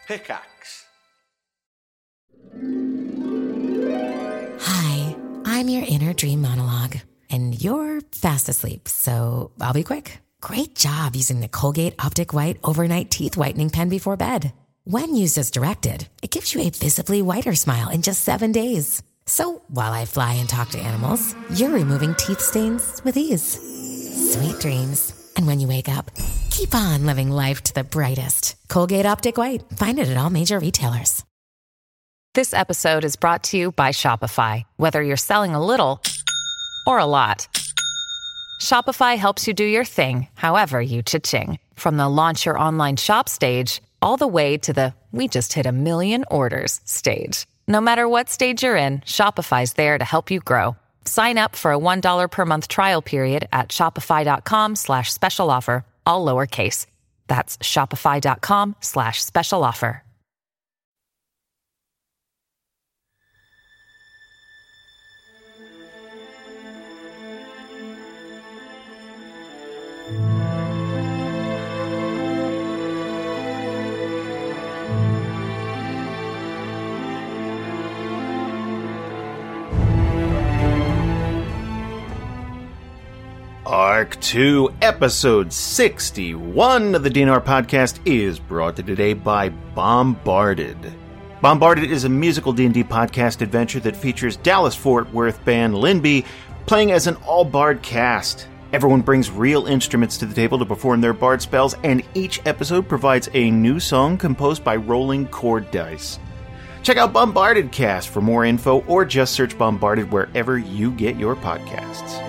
Pickaxe. Hi, I'm your inner dream monologue, and you're fast asleep, so I'll be quick. Great job using the Colgate Optic White Overnight Teeth Whitening Pen before bed. When used as directed, it gives you a visibly whiter smile in just 7 days. So while I fly and talk to animals, you're removing teeth stains with ease. Sweet dreams. And when you wake up, keep on living life to the brightest. Colgate Optic White. Find it at all major retailers. This episode is brought to you by Shopify. Whether you're selling a little or a lot, Shopify helps you do your thing, however you cha-ching. From the launch your online shop stage, all the way to the we just hit 1 million orders stage. No matter what stage you're in, Shopify's there to help you grow. Sign up for a $1 per month trial period at shopify.com/special offer, all lowercase. That's shopify.com/special offer. Arc 2, Episode 61 of the DNR Podcast is brought to you today by Bombarded. Bombarded is a musical D&D podcast adventure that features Dallas-Fort Worth band Linby playing as an all-bard cast. Everyone brings real instruments to the table to perform their bard spells, and each episode provides a new song composed by rolling chord dice. Check out Bombarded Cast for more info, or just search Bombarded wherever you get your podcasts.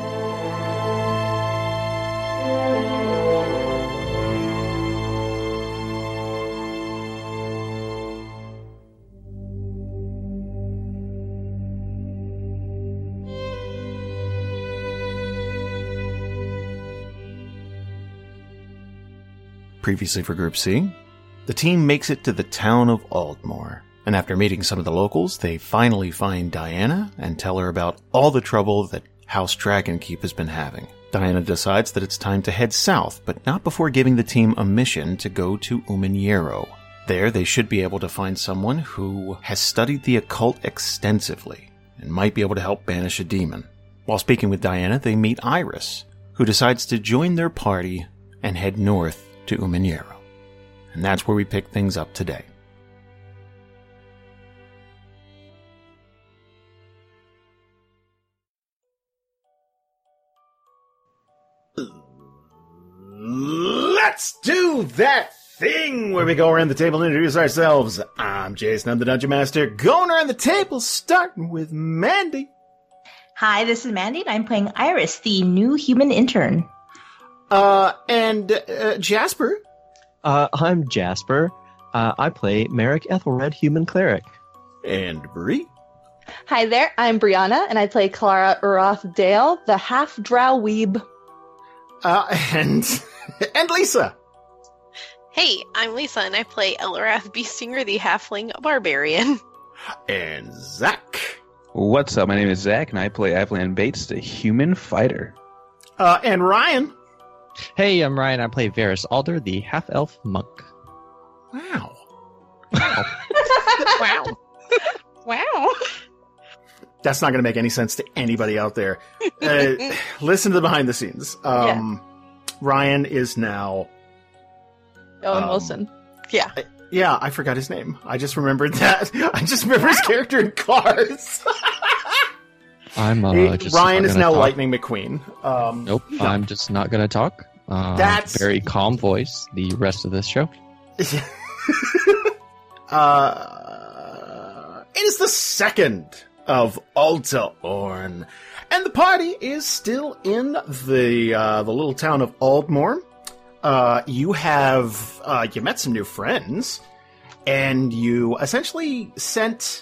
Previously for Group C, the team makes it to the town of Aldmore, and after meeting some of the locals, they finally find Diana and tell her about all the trouble that House Dragonkeep has been having. Diana decides that it's time to head south, but not before giving the team a mission to go to Uman'Yaro. There, they should be able to find someone who has studied the occult extensively and might be able to help banish a demon. While speaking with Diana, they meet Iris, who decides to join their party and head north to Uman'Yaro. And that's where we pick things up today. Let's do that thing where we go around the table and introduce ourselves. I'm Jason, I'm the Dungeon Master. Going around the table, starting with Mandy. Hi, this is Mandy, and I'm playing Iris, the new human intern. And Jasper. I'm Jasper. I play Merrick Ethelred, human cleric. And Bree. Hi there, I'm Brianna, and I play Clara Uroth Dale, the half-drow weeb. And Lisa. Hey, I'm Lisa, and I play Elrath Beestinger, the halfling barbarian. And Zach. What's up? My name is Zach, and I play Evelyn Bates, the human fighter. And Ryan. Hey, I'm Ryan. I play Varys Alder, the half-elf monk. Wow. Wow. Wow. That's not going to make any sense to anybody out there. Listen to the behind the scenes. Ryan is now... Owen Wilson. Yeah. Yeah, I forgot his name. I just remembered that. I just remember his character in Cars. Ryan is now talk. Lightning McQueen. Nope, no. I'm just not going to talk. That's very calm voice the rest of this show. It is the 2nd of Alta Orn, and the party is still in the little town of Aldmore. You met some new friends, and you essentially sent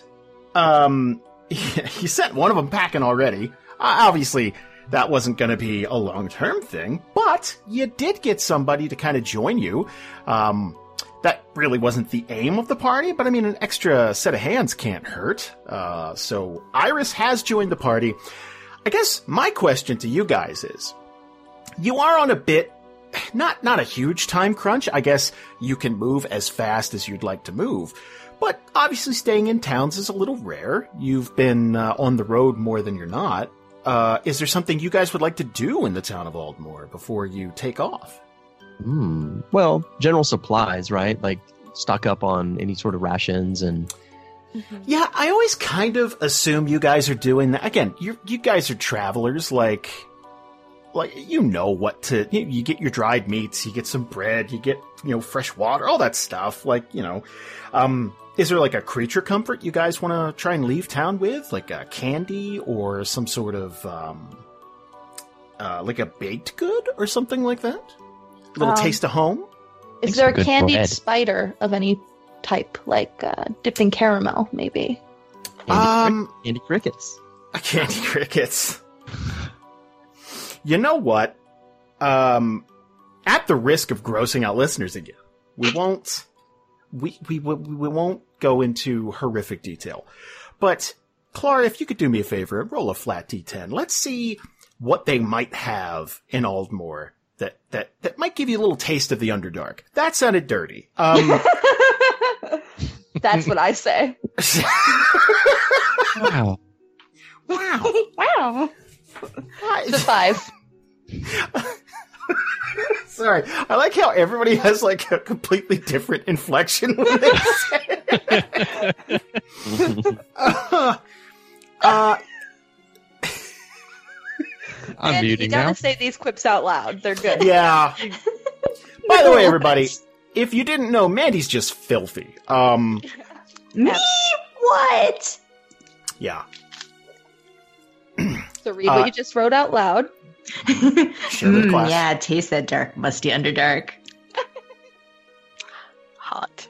you sent one of them packing already. Obviously, that wasn't going to be a long-term thing, but you did get somebody to kind of join you. That really wasn't the aim of the party, but I mean, an extra set of hands can't hurt. So Iris has joined the party. I guess my question to you guys is, you are on a bit not a huge time crunch. I guess you can move as fast as you'd like to move. But obviously staying in towns is a little rare. You've been on the road more than you're not. Is there something you guys would like to do in the town of Aldmore before you take off? Well, general supplies, right? Like stock up on any sort of rations and... Yeah, I always kind of assume you guys are doing that. Again, you guys are travelers, like you know what to... You get your dried meats, you get some bread, you get, fresh water, all that stuff. Is there like a creature comfort you guys want to try and leave town with? Like a candy or some sort of, like a baked good or something like that? A little taste of home? Is there a candied spider of any type, like dipped in caramel, maybe? Candy crickets. Candy crickets. You know what? At the risk of grossing out listeners again, we won't go into horrific detail. But Clara, if you could do me a favor and roll a flat D10, let's see what they might have in Aldmore that might give you a little taste of the Underdark. That sounded dirty. That's what I say. Wow. Wow. It's a 5. Sorry, I like how everybody has like a completely different inflection when they say it. I'm muting you gotta now. say these quips out loud. They're good. Yeah. By the way, everybody, if you didn't know, Mandy's just filthy. Me? What? Yeah. So read what you just wrote out loud. Share with class. Yeah, taste that dark, musty Underdark. Hot.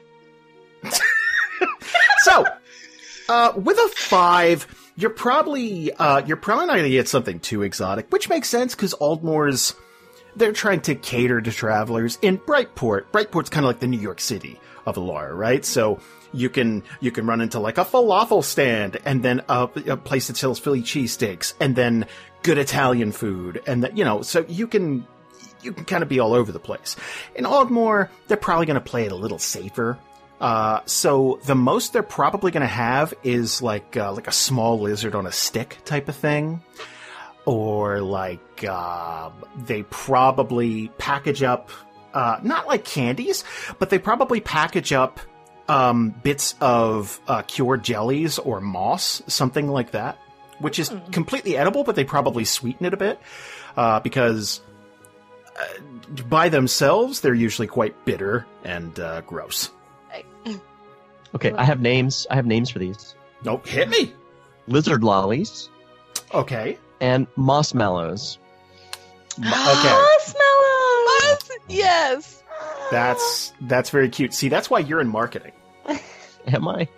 So, with a 5, you're probably not going to get something too exotic, which makes sense because Aldmore's, they're trying to cater to travelers. In Brightport's kind of like the New York City of Alara, right? So you can run into like a falafel stand, and then a place that sells Philly cheesesteaks, and then good Italian food, and that, so you can kind of be all over the place. In Aldmore, they're probably going to play it a little safer. So the most they're probably going to have is like a small lizard on a stick type of thing. Or like, they probably package up, not like candies, but they probably package up, bits of, cured jellies or moss, something like that, which is completely edible, but they probably sweeten it a bit, because, by themselves, they're usually quite bitter and, gross. Okay, I have names for these. Nope, hit me! Lizard lollies. Okay. And moss mallows. Okay. Marshmallows! Yes! That's very cute. See, that's why you're in marketing. Am I?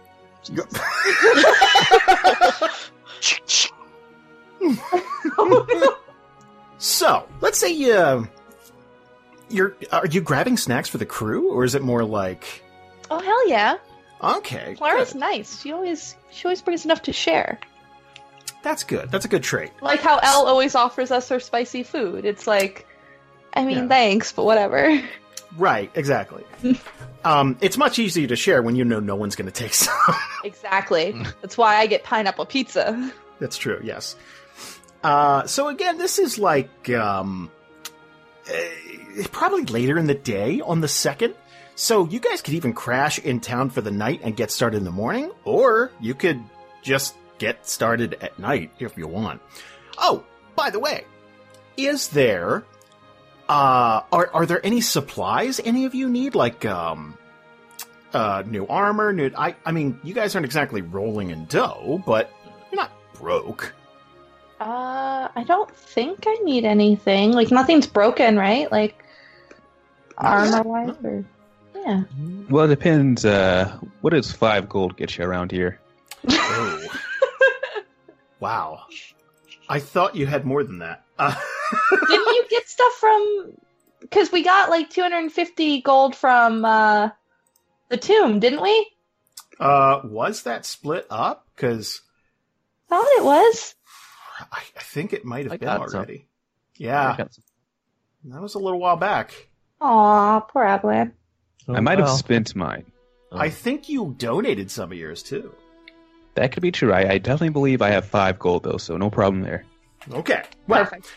So, let's say are you grabbing snacks for the crew, or is it more like... Oh, hell yeah. Okay. Clara's good. nice. She always brings enough to share. That's good. That's a good trait. Like how Elle always offers us her spicy food. It's like, thanks, but whatever. Right, exactly. It's much easier to share when you know no one's going to take some. Exactly. That's why I get pineapple pizza. That's true, yes. So again, this is like probably later in the day on the 2nd. So you guys could even crash in town for the night and get started in the morning, or you could just get started at night if you want. Oh, by the way, is there are there any supplies any of you need, like new armor, I mean, you guys aren't exactly rolling in dough, but you're not broke. I don't think I need anything. Like, nothing's broken, right? Like, armor-wise, or... Yeah. Well, it depends. What does 5 gold get you around here? Oh. Wow. I thought you had more than that. Didn't you get stuff from... Because we got, like, 250 gold from, the tomb, didn't we? Was that split up? Because... Thought it was. I think it might have been got already. some. Yeah. That was a little while back. Aw, poor Avalan. I might have spent mine. I think you donated some of yours, too. That could be true. I definitely believe I have 5 gold, though, so no problem there. Okay. Well, Perfect.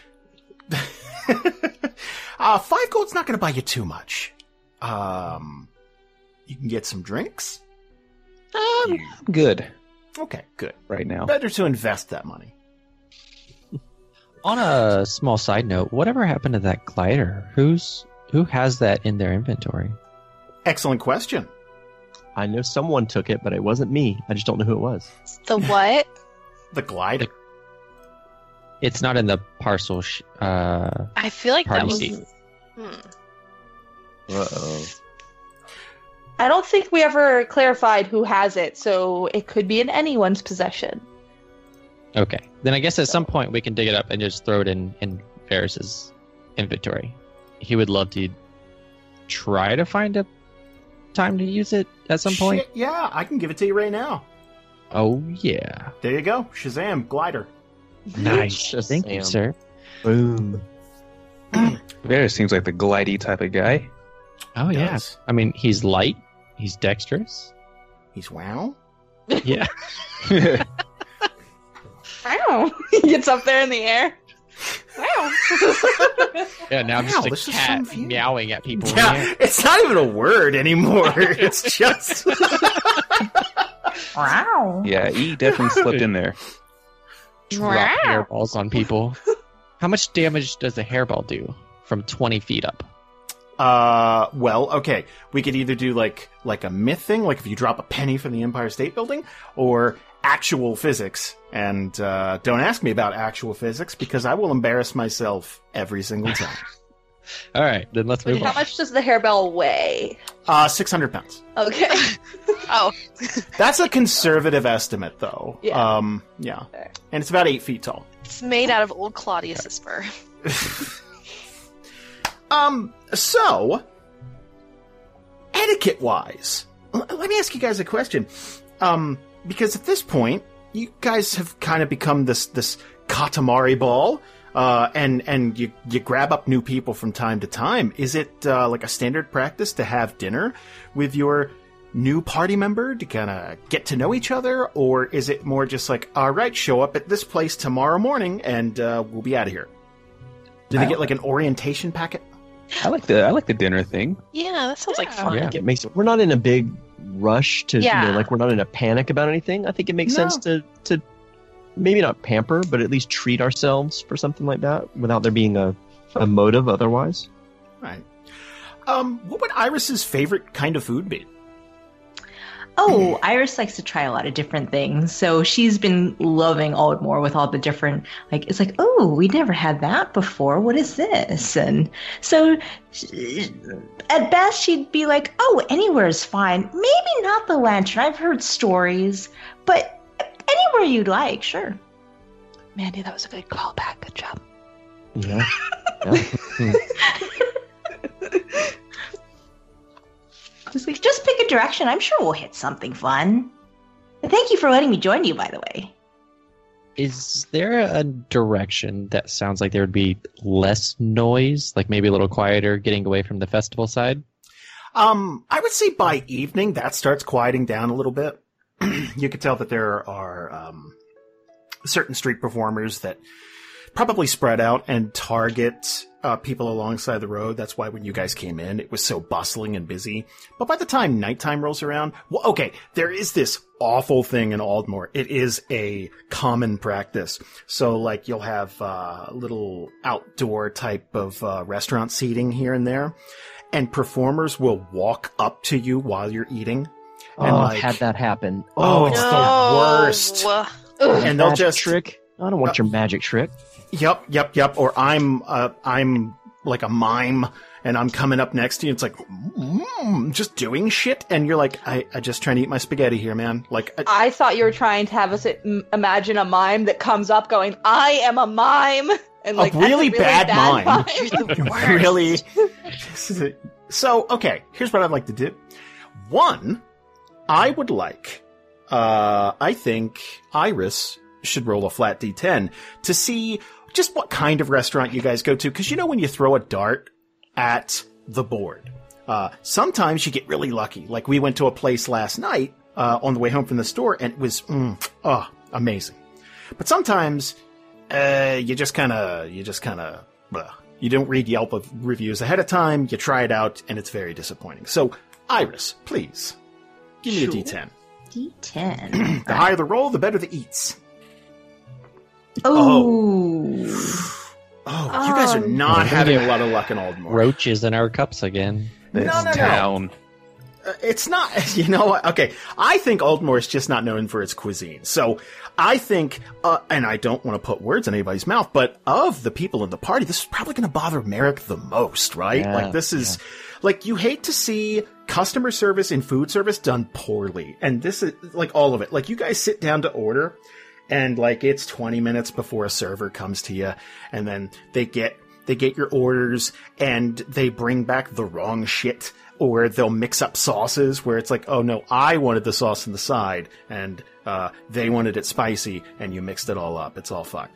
5 gold's not going to buy you too much. You can get some drinks. Good. Okay, good. Right now. Better to invest that money. On a small side note, whatever happened to that glider? Who has that in their inventory? Excellent question. I know someone took it, but it wasn't me. I just don't know who it was. The what? The glider. It's not in the parcel. I feel like that Party was. seat. Uh-oh. I don't think we ever clarified who has it, so it could be in anyone's possession. Okay. Then I guess at some point we can dig it up and just throw it in Varys's inventory. He would love to try to find a time to use it at some point. Shit, yeah, I can give it to you right now. Oh, yeah. There you go. Shazam, glider. Nice. Thank you, Shazam. sir. Boom. Varys seems like the glidey type of guy. Oh, yeah. Does. I mean, he's light. He's dexterous. He's wow. Yeah. Wow. He gets up there in the air. Wow. Yeah, now I'm Wow, just this a is cat some view. meowing at people. in the air. Yeah, it's not even a word anymore. It's just... Wow. Yeah, he definitely slipped in there. Drop hairballs on people. How much damage does a hairball do from 20 feet up? Well, okay. We could either do like a myth thing, like if you drop a penny from the Empire State Building, or actual physics. And don't ask me about actual physics, because I will embarrass myself every single time. All right, then let's move How on. much does the hairbell weigh? 600 pounds. Okay. Oh, That's a conservative estimate, though. Yeah. Yeah. Fair. And it's about 8 feet tall. it's made out of old Claudius's fur. So, etiquette-wise, let me ask you guys a question. Because at this point, you guys have kind of become this Katamari ball, and you grab up new people from time to time. Is it like a standard practice to have dinner with your new party member to kind of get to know each other, or is it more just like, all right, show up at this place tomorrow morning and we'll be out of here? Do they get like an orientation packet? I like the dinner thing. Yeah, that sounds like fun. I think it makes it. We're not in a big rush to, Yeah. like we're not in a panic about anything. I think it makes sense to maybe not pamper, but at least treat ourselves for something like that without there being a motive otherwise. Right. What would Iris's favorite kind of food be? Oh, Iris likes to try a lot of different things. So she's been loving Aldmore with all the different, like, it's like, oh, we never had that before. What is this? And so at best, she'd be like, oh, anywhere is fine. Maybe not the Lantern. I've heard stories, but anywhere you'd like, sure. Mandy, that was a good callback. Good job. Yeah. Just pick a direction. I'm sure we'll hit something fun. And thank you for letting me join you, by the way. Is there a direction that sounds like there would be less noise, like maybe a little quieter, getting away from the festival side? I would say by evening that starts quieting down a little bit. You could tell that there are certain street performers that probably spread out and target people alongside the road. That's why when you guys came in, it was so bustling and busy. But by the time nighttime rolls around, well, okay, there is this awful thing in Aldmore. It is a common practice. So, like, you'll have little outdoor type of restaurant seating here and there, and performers will walk up to you while you're eating. And I've had that happen. Oh, it's the worst. And they'll Magic just trick. I don't want your magic trick. Yep. Or I'm like a mime, and I'm coming up next to you. It's like, just doing shit, and you're like, I just trying to eat my spaghetti here, man. Like, I thought you were trying to have us imagine a mime that comes up going, I am a mime. And like, a really, bad mime. The Really. So, okay, here's what I'd like to do. One, I would like, I think Iris should roll a flat D10 to see just what kind of restaurant you guys go to. Because when you throw a dart at the board, sometimes you get really lucky. Like we went to a place last night on the way home from the store, and it was amazing. But sometimes you just kind of you don't read Yelp reviews ahead of time. You try it out, and it's very disappointing. So, Iris, please give me a D10. D10. The higher the roll, the better the eats. Oh, you guys are not having a lot of luck in Aldmore. Roaches in our cups again. This town. It's not, okay, I think Aldmore is just not known for its cuisine. So I think, and I don't want to put words in anybody's mouth, but of the people in the party, this is probably going to bother Merrick the most, right? Yeah, like this is, like you hate to see customer service in food service done poorly. And this is like all of it. Like you guys sit down to order and like it's 20 minutes before a server comes to you, and then they get your orders and they bring back the wrong shit. Or they'll mix up sauces where it's like, oh no, I wanted the sauce on the side, and they wanted it spicy, and you mixed it all up. It's all fucked.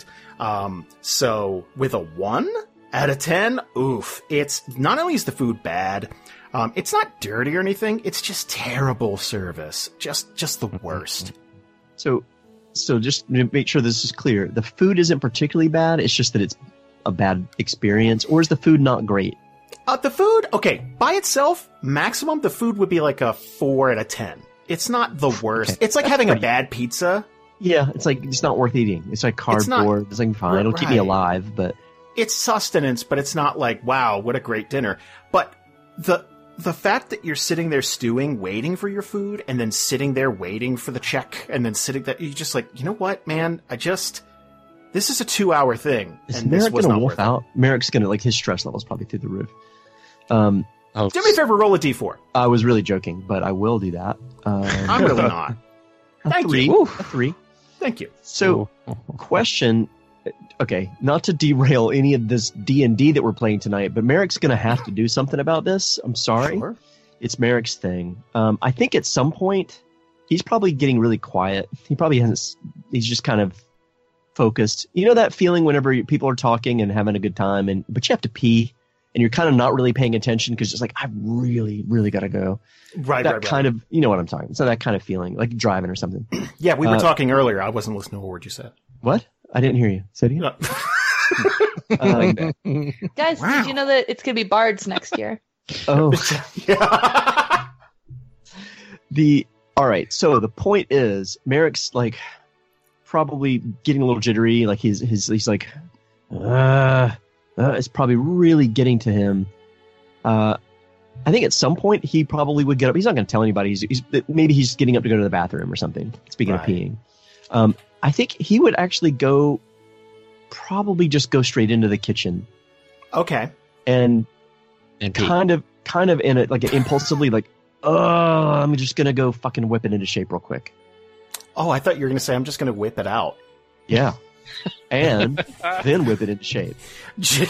So with a 1 out of 10, oof. It's not only is the food bad, it's not dirty or anything. It's just terrible service. Just the worst. So just to make sure this is clear, the food isn't particularly bad. It's just that it's a bad experience, or is the food not great? The food, okay, by itself, maximum, the food would be like a 4 out of 10. It's not the worst. Okay. It's like having a bad pizza. Yeah, it's like, it's not worth eating. It's like cardboard. It's like, fine, it'll keep me alive, but... It's sustenance, but it's not like, wow, what a great dinner. But the fact that you're sitting there stewing, waiting for your food, and then sitting there waiting for the check, and then sitting there, you're just like, you know what, man, this is a 2-hour thing. Is and Merrick this was gonna not wolf worth out? Merrick's gonna, like, his stress level's probably through the roof. Do me a favor, roll a d4. I was really joking, but I will do that. I'm really not. Thank you. you. A 3. Thank you. So, question, okay, not to derail any of this D&D that we're playing tonight, but Merrick's gonna have to do something about this. I'm sorry. Sure. It's Merrick's thing. I think at some point, he's probably getting really quiet. He probably hasn't, he's just kind of focused. You know that feeling whenever people are talking and having a good time, but you have to pee, and you're kind of not really paying attention because it's like, I really, really got to go. Right, that kind of, you know what I'm talking. So that kind of feeling, like driving or something. Yeah, we were talking earlier. I wasn't listening to a word you said. What? I didn't hear you. Said you? Guys, Wow. did you know that it's going to be bards next year? Oh. Yeah. All right. So the point is, Merrick's like probably getting a little jittery. Like he's like, it's probably really getting to him. I think at some point he probably would get up. He's not going to tell anybody. Maybe he's getting up to go to the bathroom or something. Speaking of peeing, I think he would actually probably just go straight into the kitchen. Okay. And pee. kind of in it, like impulsively, like, I'm just gonna go fucking whip it into shape real quick. Oh, I thought you were going to say, I'm just going to whip it out. Yeah. And then whip it into shape. Just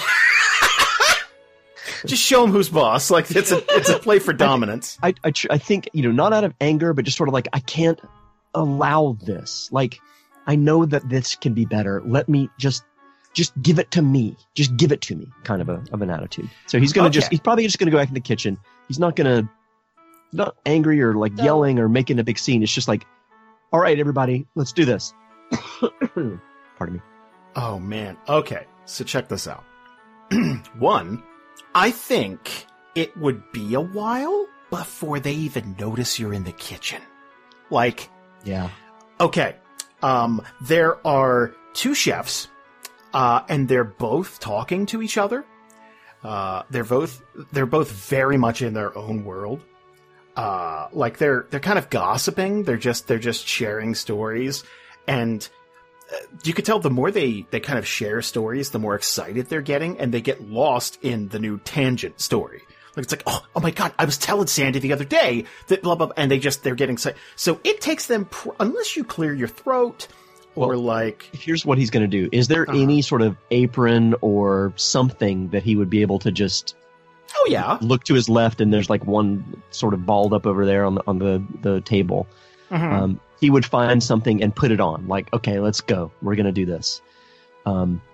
show him who's boss. Like it's a play for dominance. I think, not out of anger, but just sort of like, I can't allow this. Like, I know that this can be better. Let me just give it to me. Just give it to me, kind of an attitude. So he's gonna he's probably just gonna go back in the kitchen. He's not angry or like yelling or making a big scene. It's just like, all right, everybody, let's do this. Pardon me. Oh man. Okay. So check this out. 1, I think it would be a while before they even notice you're in the kitchen. Like, yeah. Okay. There are 2 chefs, and they're both talking to each other. They're both very much in their own world. Like they're kind of gossiping. They're just sharing stories, and you could tell the more they kind of share stories, the more excited they're getting, and they get lost in the new tangent story. Like it's like, oh my god, I was telling Sandy the other day that blah blah, and they're getting excited. So it takes them unless you clear your throat. Or like, here's what he's going to do. Is there any sort of apron or something that he would be able to just look to his left, and there's like one sort of balled up over there on the table. Mm-hmm. He would find something and put it on. Like, okay, let's go. We're going to do this.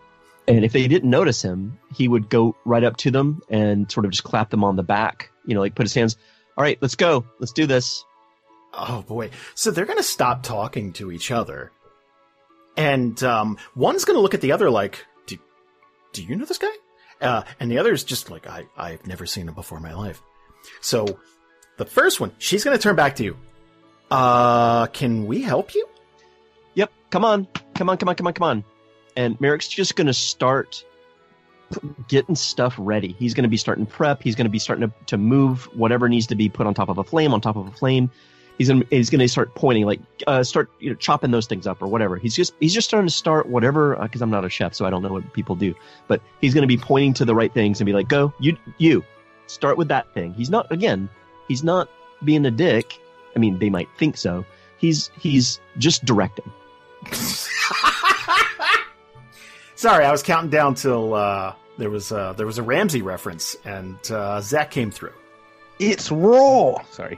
And if they didn't notice him, he would go right up to them and sort of just clap them on the back, like put his hands, all right, let's go. Let's do this. Oh, boy. So they're going to stop talking to each other. And one's going to look at the other like, do you know this guy? And the other's just like, I've never seen him before in my life. So the first one, she's going to turn back to you. Can we help you? Yep. Come on. And Merrick's just going to start getting stuff ready. He's going to be starting prep. He's going to be starting to move whatever needs to be put on top of a flame. He's going to start pointing, like start chopping those things up or whatever. He's just starting to start whatever, because I'm not a chef, so I don't know what people do. But he's going to be pointing to the right things and be like, go, you start with that thing. He's not being a dick. I mean, they might think so. He's just directing. Sorry, I was counting down till there was a Ramsey reference, and Zach came through. It's raw. Sorry.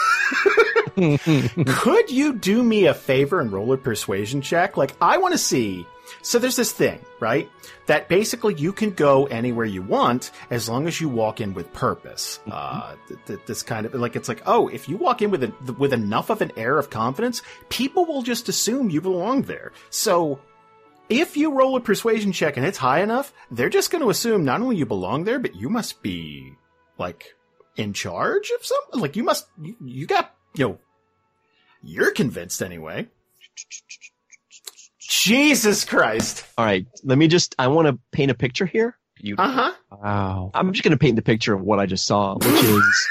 Could you do me a favor and roll a persuasion check? Like, I want to see. So there's this thing, right? That basically you can go anywhere you want as long as you walk in with purpose. This kind of like, it's like, oh, if you walk in with enough of an air of confidence, people will just assume you belong there. So if you roll a persuasion check and it's high enough, they're just going to assume not only you belong there, but you must be like in charge of something. Like you got, you're convinced anyway. Jesus Christ. All right. I want to paint a picture here. Wow. I'm just going to paint the picture of what I just saw, which is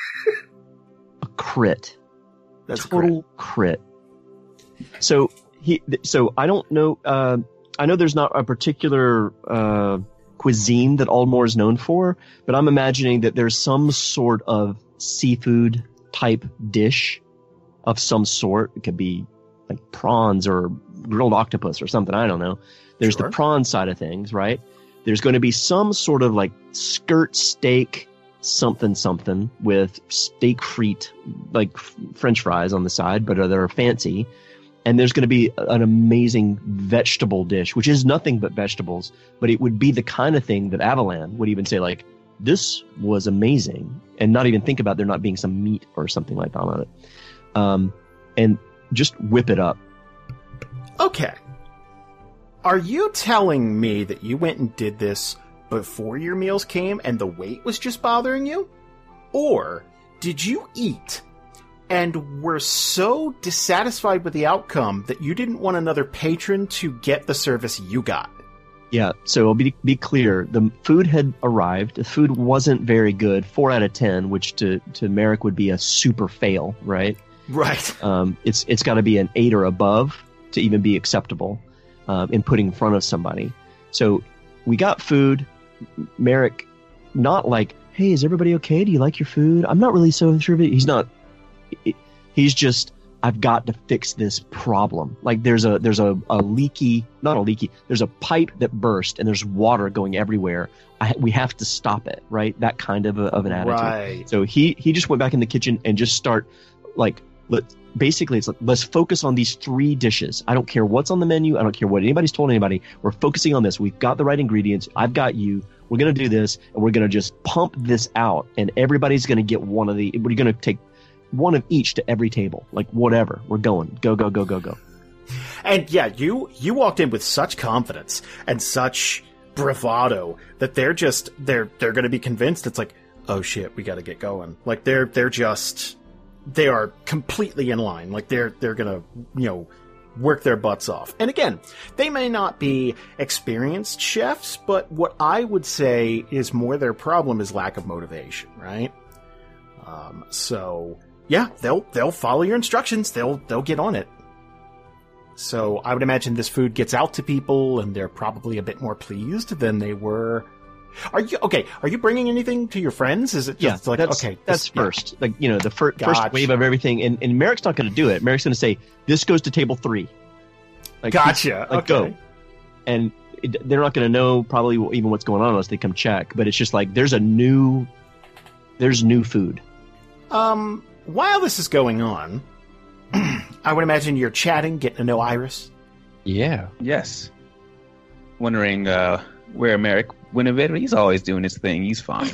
a crit. That's total crit. So I don't know. I know there's not a particular cuisine that Aldmore is known for, but I'm imagining that there's some sort of seafood type dish of some sort. It could be like prawns or grilled octopus or something. I don't know. There's the prawn side of things, right? There's going to be some sort of like skirt steak something with steak frite, like French fries on the side, but they're fancy. And there's going to be an amazing vegetable dish, which is nothing but vegetables, but it would be the kind of thing that Avalan would even say, like, this was amazing, and not even think about there not being some meat or something like that on it. And just whip it up. Okay. Are you telling me that you went and did this before your meals came and the weight was just bothering you? Or did you eat and were so dissatisfied with the outcome that you didn't want another patron to get the service you got? Yeah, so I'll be clear. The food had arrived. The food wasn't very good. 4 out of 10, which to Merrick would be a super fail, right? Right. It's got to be an 8 or above to even be acceptable in putting in front of somebody. So we got food. Merrick, not like, hey, is everybody okay? Do you like your food? I'm not really so sure of it. He's not. He's just, I've got to fix this problem. Like there's a leaky, not a leaky, there's a pipe that burst and there's water going everywhere. We have to stop it, right? That kind of an attitude. Right. So he just went back in the kitchen and just start like, let's focus on these 3 dishes. I don't care what's on the menu. I don't care what anybody's told anybody. We're focusing on this. We've got the right ingredients. I've got you. We're going to do this and we're going to just pump this out and everybody's going to get we're going to take one of each to every table, like whatever. We're going. Go. And yeah, you walked in with such confidence and such bravado that they're going to be convinced. It's like, oh shit, we got to get going. Like they are completely in line. Like they're going to, work their butts off. And again, they may not be experienced chefs, but what I would say is more their problem is lack of motivation, right? So yeah, they'll follow your instructions. They'll get on it. So I would imagine this food gets out to people and they're probably a bit more pleased than they were. Are you bringing anything to your friends? Is it just that's first. Like, the first wave of everything. And Merrick's not going to do it. Merrick's going to say, this goes to table 3. Like, gotcha. Like, okay. Go. And they're not going to know probably even what's going on unless they come check. But it's just like, there's new food. While this is going on, I would imagine you're chatting, getting to know Iris. Yeah. Yes. wondering where Merrick went a bit. He's always doing his thing. He's fine.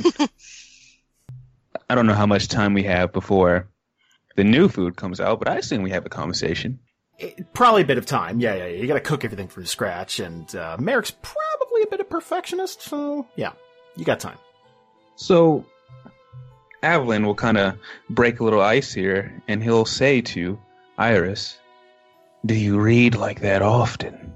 I don't know how much time we have before the new food comes out, but I assume we have a conversation. Probably a bit of time. Yeah. You gotta cook everything from scratch, and Merrick's probably a bit of perfectionist, so yeah, you got time. So, Avalon will kind of break a little ice here, and he'll say to Iris, "Do you read like that often?"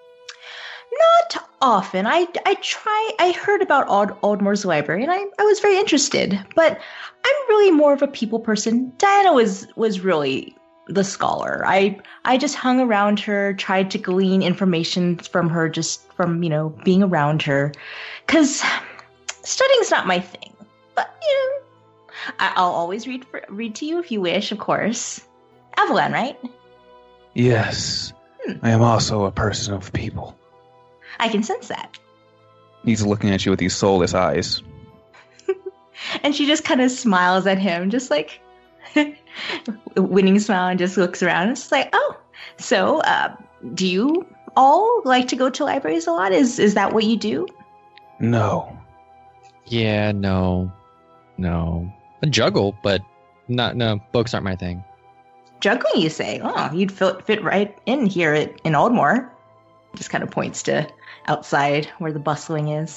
Not often. I try. I heard about Aldmore's library, and I was very interested. But I'm really more of a people person. Diana was really the scholar. I just hung around her, tried to glean information from her, just from being around her, because studying's not my thing. But I'll always read to you if you wish, of course. Avalon, right? Yes, I am also a person of people. I can sense that. He's looking at you with these soulless eyes. And she just kind of smiles at him, just like a winning smile, and just looks around. It's like, oh, so do you all like to go to libraries a lot? Is that what you do? No. Yeah, no. I juggle, but no, books aren't my thing. Juggling, you say? Oh, you'd fit right in here in Aldmore. Just kind of points to outside where the bustling is.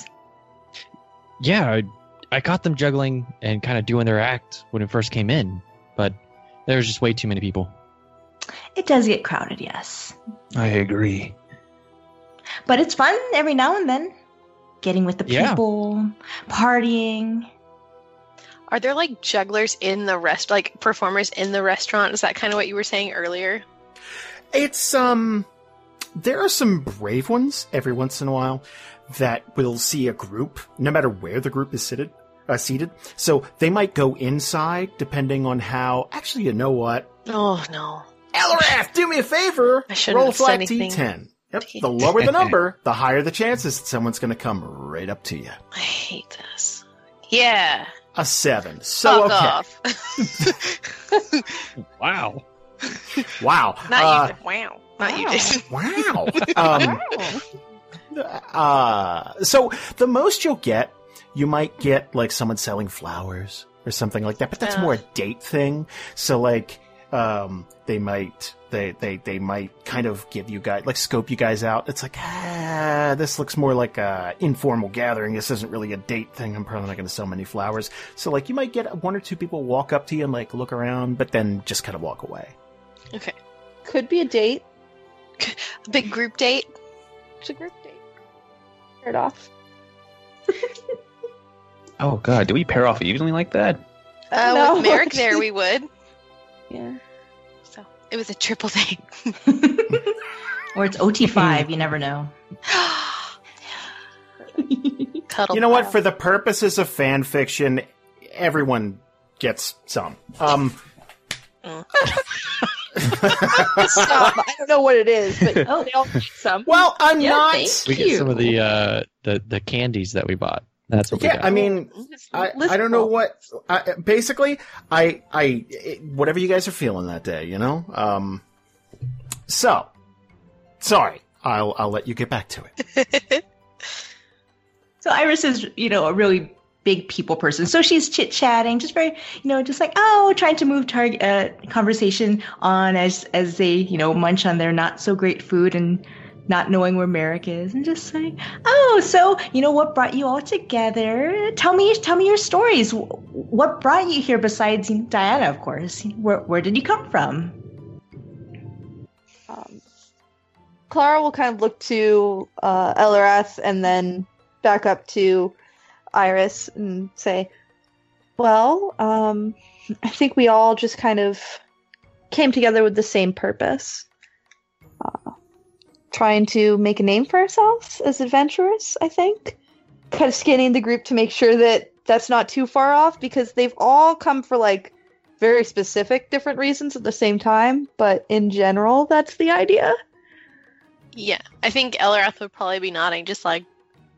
Yeah, I caught them juggling and kind of doing their act when it first came in, but there was just way too many people. It does get crowded, yes. I agree. But it's fun every now and then. Getting with the people, partying. Are there like jugglers in the like performers in the restaurant? Is that kind of what you were saying earlier? It's there are some brave ones every once in a while that will see a group, no matter where the group is seated. So they might go inside, depending on how. Actually, you know what? Oh no, Elrath, do me a favor. I shouldn't roll have said flat anything. D10. Yep. The lower the number, the higher the chances that someone's going to come right up to you. I hate this. Yeah. A 7. So Fuck okay. off. Wow. Wow. Not you. Wow. Not you, Jason. Wow. So the most you'll get, you might get like someone selling flowers or something like that, but that's more a date thing. So like, they might kind of give you guys, like, scope you guys out. It's like, this looks more like a informal gathering. This isn't really a date thing. I'm probably not going to sell many flowers. So like, you might get 1 or 2 people walk up to you and like look around, but then just kind of walk away. Okay. Could be a date. A big group date. It's a group date. Pair it off. Oh god, do we pair off evenly like that? No. With Merrick there, we would. Yeah. So it was a triple date. Or it's OT5, you never know. Cuddle You know what? pile. For the purposes of fan fiction, everyone gets some. Stop. I don't know what it is, but they all get some. Well, I'm Yeah, not. thank We get you. some of the candies that we bought. That's what we Yeah, got. I mean, I don't know what. Basically, whatever you guys are feeling that day, you know. So, sorry, I'll let you get back to it. So Iris is, a really big people person. So she's chit-chatting, just very, just like, trying to move conversation on as they, munch on their not so great food and not knowing where Merrick is, and just saying, so, what brought you all together? Tell me your stories. What brought you here besides Diana, of course? Where did you come from? Clara will kind of look to Elrath and then back up to Iris and say, well, I think we all just kind of came together with the same purpose. Trying to make a name for ourselves as adventurers, I think. Kind of scanning the group to make sure that that's not too far off, because they've all come for, like, very specific different reasons at the same time, but in general, that's the idea. Yeah, I think Elrath would probably be nodding, just like,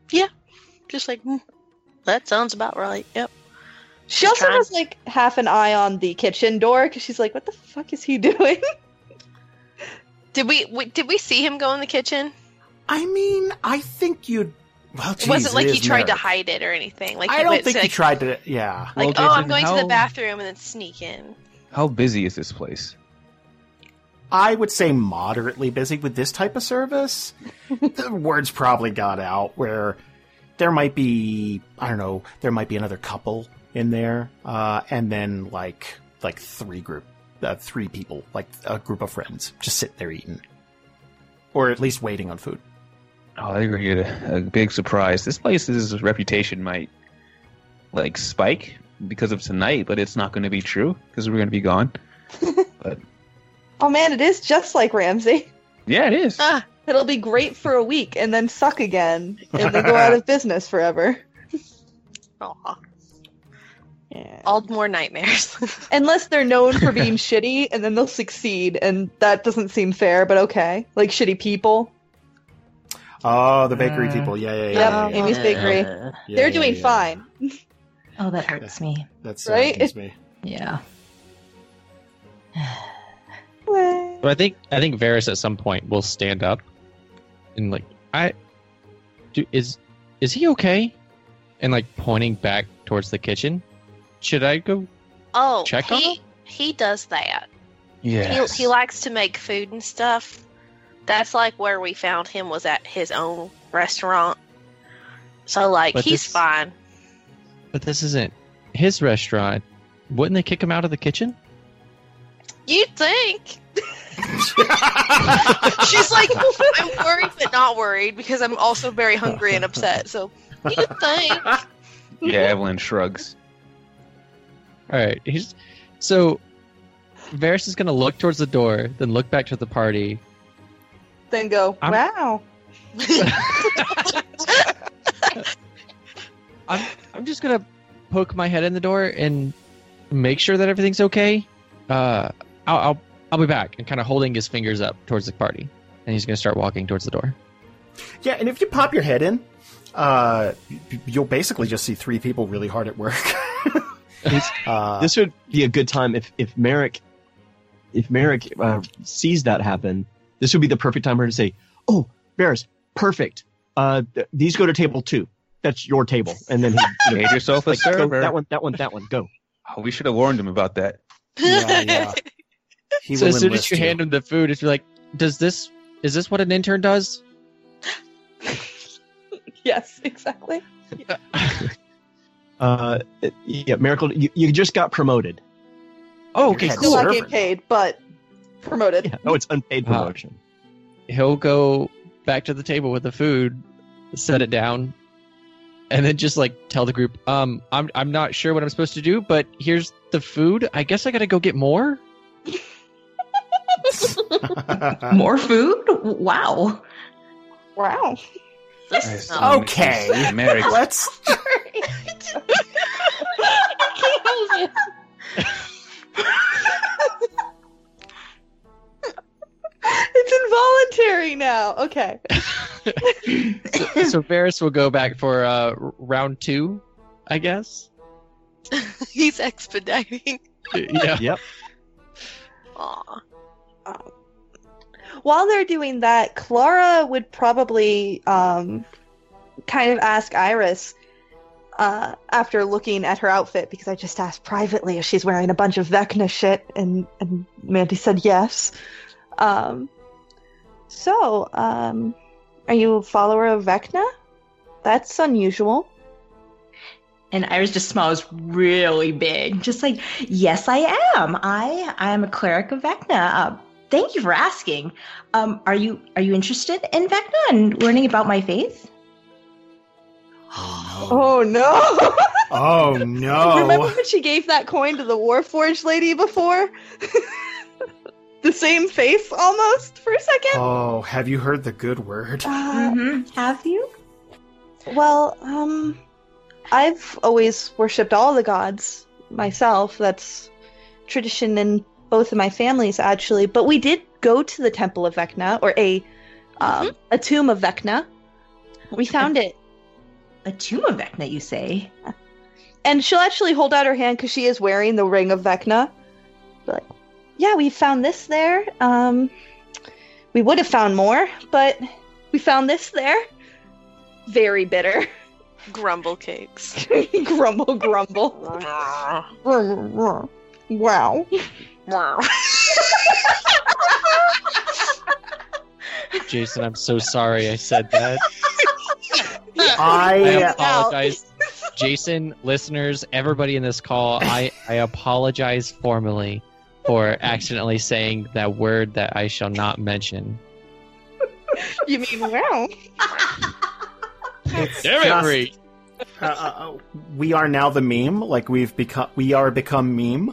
that sounds about right. Yep. She also has, like, half an eye on the kitchen door, because she's like, what the fuck is he doing? Did we see him go in the kitchen? I mean, I think you'd. Well, It wasn't geez, like it he is tried to Merrick. hide it or anything. Like I he don't went think to, he like, tried to. Yeah. like, Well, oh, I'm Jason, going to the how- bathroom and then sneak in. How busy is this place? I would say moderately busy with this type of service. The words probably got out where there might be, I don't know, there might be another couple in there, and then like three people, like a group of friends, just sitting there eating, or at least waiting on food. Oh, they're going to get a big surprise. This place's reputation might, like, spike because of tonight, but it's not going to be true because we're going to be gone. But Oh man, it is just like Ramsey. yeah, it is. Ah, It'll be great for a week and then suck again, and then go out of business forever. aw. Yeah. Aldmore nightmares. Unless they're known for being shitty, and then they'll succeed, and that doesn't seem fair, but okay. Like shitty people. Oh, the bakery people. Yeah. Yep, Amy's Bakery. Yeah, They're doing yeah. fine. Oh, that hurts me. That's Right? saddens me. Yeah. But I think Varys at some point will stand up and like is he okay? And like pointing back towards the kitchen. Should I go? Oh, Check on him? he does that. Yes. He likes to make food and stuff. That's like where we found him, was at his own restaurant. So like But he's this- fine. But this isn't his restaurant. Wouldn't they kick him out of the kitchen? You'd think. She's like, I'm worried but not worried because I'm also very hungry and upset. So you'd think. Yeah, Evelyn shrugs. All right. So Varys is gonna look towards the door, then look back to the party. Then go, I'm- wow. I'm just gonna poke my head in the door and make sure that everything's okay. I'll be back, and kind of holding his fingers up towards the party, and he's gonna start walking towards the door. Yeah, and if you pop your head in, you'll basically just see three people really hard at work. This would be a good time if Merrick sees that happen. This would be the perfect time for her to say, "Oh, Varys, perfect. These go to table 2. That's your table." And then he Made yourself a like, go, server. that one. Go. Oh, we should have warned him about that. Yeah. He So will as soon as enlist you hand him the food, it's like, is this what an intern does? Yes, exactly. Yeah, Miracle, you just got promoted. Oh, okay, Your Still cool. not server. getting paid, but promoted. Yeah, no, it's unpaid Wow. promotion. He'll go back to the table with the food, set it down, and then just like tell the group, I'm not sure what I'm supposed to do, but here's the food. I guess I gotta go get more. More food? Wow. Wow. This Okay. Merrick. Let's. It's involuntary now. Okay. So Varys will go back for round 2, I guess. He's expediting. Yeah. Yep. Aw. While they're doing that, Clara would probably kind of ask Iris after looking at her outfit, because I just asked privately if she's wearing a bunch of Vecna shit, and Mandy said yes. So, are you a follower of Vecna? That's unusual. And Iris just smiles really big, just like, yes, I am. I am a cleric of Vecna. Thank you for asking. Are you interested in Vecna and learning about my faith? Oh no! Oh no! Remember when she gave that coin to the Warforged lady before? The same face almost for a second. Oh, have you heard the good word? Have you? Well, I've always worshipped all the gods myself. That's tradition in both of my families, actually. But we did go to the Temple of Vecna, or a tomb of Vecna. We found it. A tomb of Vecna, you say? And she'll actually hold out her hand because she is wearing the ring of Vecna. Be like, yeah, we found this there. We would have found more, but We found this there. Very bitter. Grumble cakes. Grumble, grumble. Wow. Jason, I'm so sorry I said that. I apologize. Jason, listeners, everybody in this call, I apologize formally for accidentally saying that word that I shall not mention. You mean wow? It's Damn it, just, Bree. we are now the meme. Like we are become meme.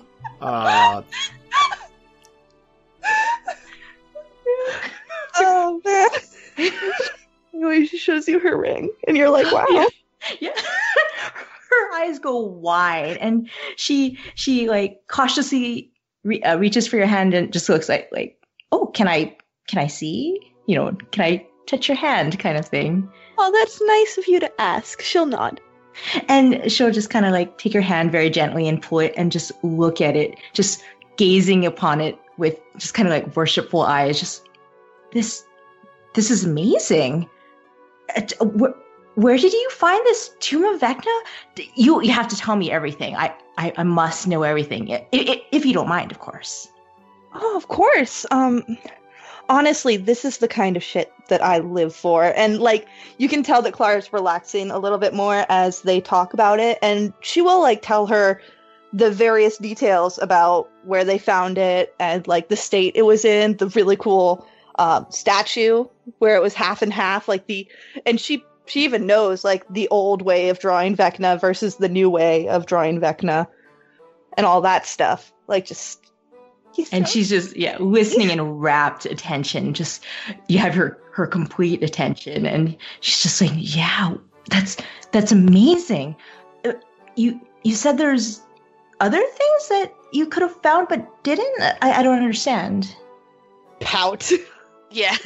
Oh man! She shows you her ring, and you're like, wow. Yeah. Her eyes go wide, and she like cautiously reaches for your hand and just looks like, oh, can I see? You know, can I touch your hand, kind of thing. Oh, that's nice of you to ask. She'll nod. And she'll just kind of like take your hand very gently and pull it and just look at it, just gazing upon it with just kind of like worshipful eyes. Just this is amazing. Where did you find this tomb of Vecna? You have to tell me everything. I must know everything, if you don't mind, of course. Oh, of course. Honestly, this is the kind of shit that I live for. And, like, you can tell that Clara's relaxing a little bit more as they talk about it. And she will, like, tell her the various details about where they found it and, like, the state it was in, the really cool statue where it was half and half. And she even knows, like, the old way of drawing Vecna versus the new way of drawing Vecna and all that stuff. Like, just... And she's just, listening in rapt attention. Just, you have her complete attention. And she's just like, yeah, that's amazing. You said there's other things that you could have found but didn't? I don't understand. Pout. Yeah.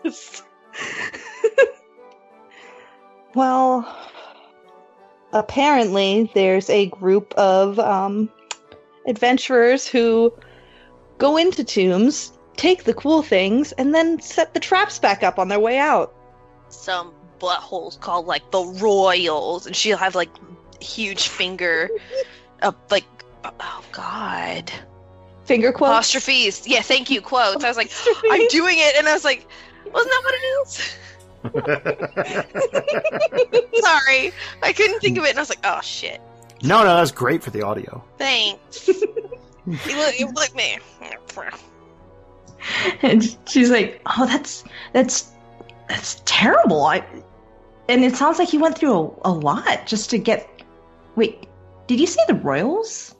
Well, apparently there's a group of adventurers who go into tombs, take the cool things, and then set the traps back up on their way out. Some buttholes called, like, the Royals, and she'll have, like, huge finger, like, oh, God. Finger quotes? Apostrophes. Yeah, thank you, quotes. I was like, I'm doing it, and I was like, wasn't that what it is? Sorry, I couldn't think of it, and I was like, oh, shit. No, that's great for the audio. Thanks. You look me. And she's like, oh, that's terrible. And it sounds like you went through a lot just to get... Wait, did you say the Royals?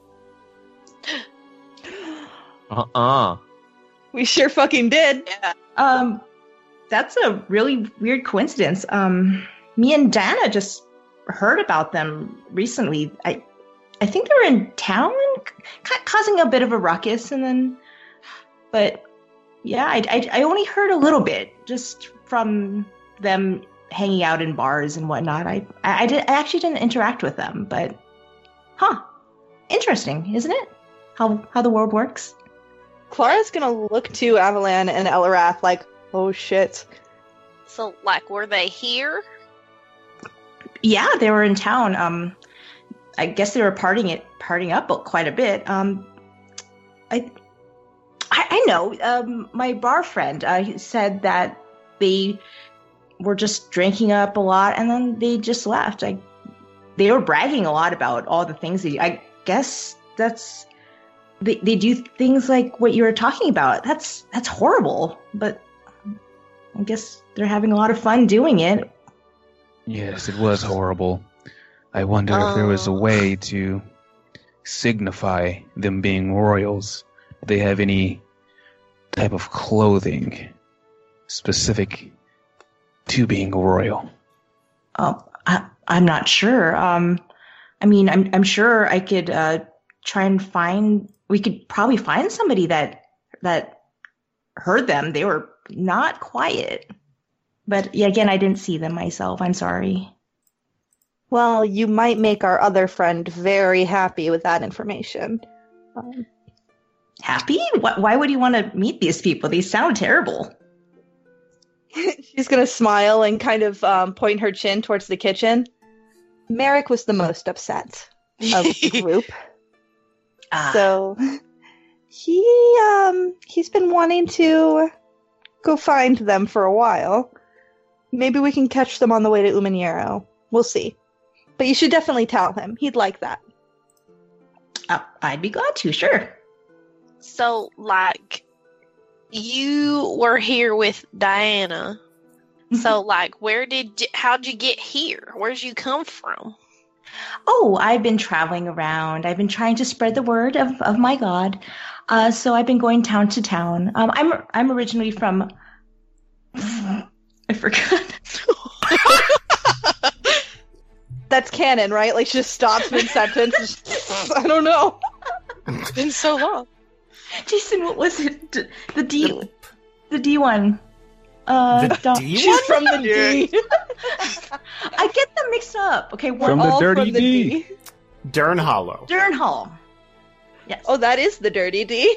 We sure fucking did. Yeah. That's a really weird coincidence. Me and Dana just heard about them recently. I think they were in town, causing a bit of a ruckus, but yeah, I only heard a little bit just from them hanging out in bars and whatnot. I actually didn't interact with them, but interesting, isn't it? How the world works. Clara's gonna look to Avalan and Elarath like, oh shit. So, like, were they here? Yeah, they were in town. I guess they were partying up quite a bit. I know. My bar friend said that they were just drinking up a lot, and then they just left. They were bragging a lot about all the things I guess that's they do things like what you were talking about. That's horrible, but I guess they're having a lot of fun doing it. Yes, it was horrible. I wonder if there was a way to signify them being royals. Do they have any type of clothing specific to being royal? I'm not sure. I mean, I'm sure I could try and find. We could probably find somebody that heard them. They were not quiet, but yeah, again, I didn't see them myself. I'm sorry. Well, you might make our other friend very happy with that information. Happy? Why would you want to meet these people? These sound terrible. She's gonna smile and kind of point her chin towards the kitchen. Merrick was the most upset of the group. So he's been wanting to go find them for a while. Maybe we can catch them on the way to Umanero. We'll see. But you should definitely tell him. He'd like that. I'd be glad to, sure. So, like, you were here with Diana. So, like, how'd you get here? Where'd you come from? Oh, I've been traveling around. I've been trying to spread the word of my god. So I've been going town to town. I'm originally from... I forgot. That's canon, right? Like, she just stops mid-sentence. I don't know. It's been so long. Jason, what was it? The D1. She's from the D. I get them mixed up. Okay, we're From the all dirty from the D. Dern Hollow. Dern Hall. Yes. Oh, that is the dirty D.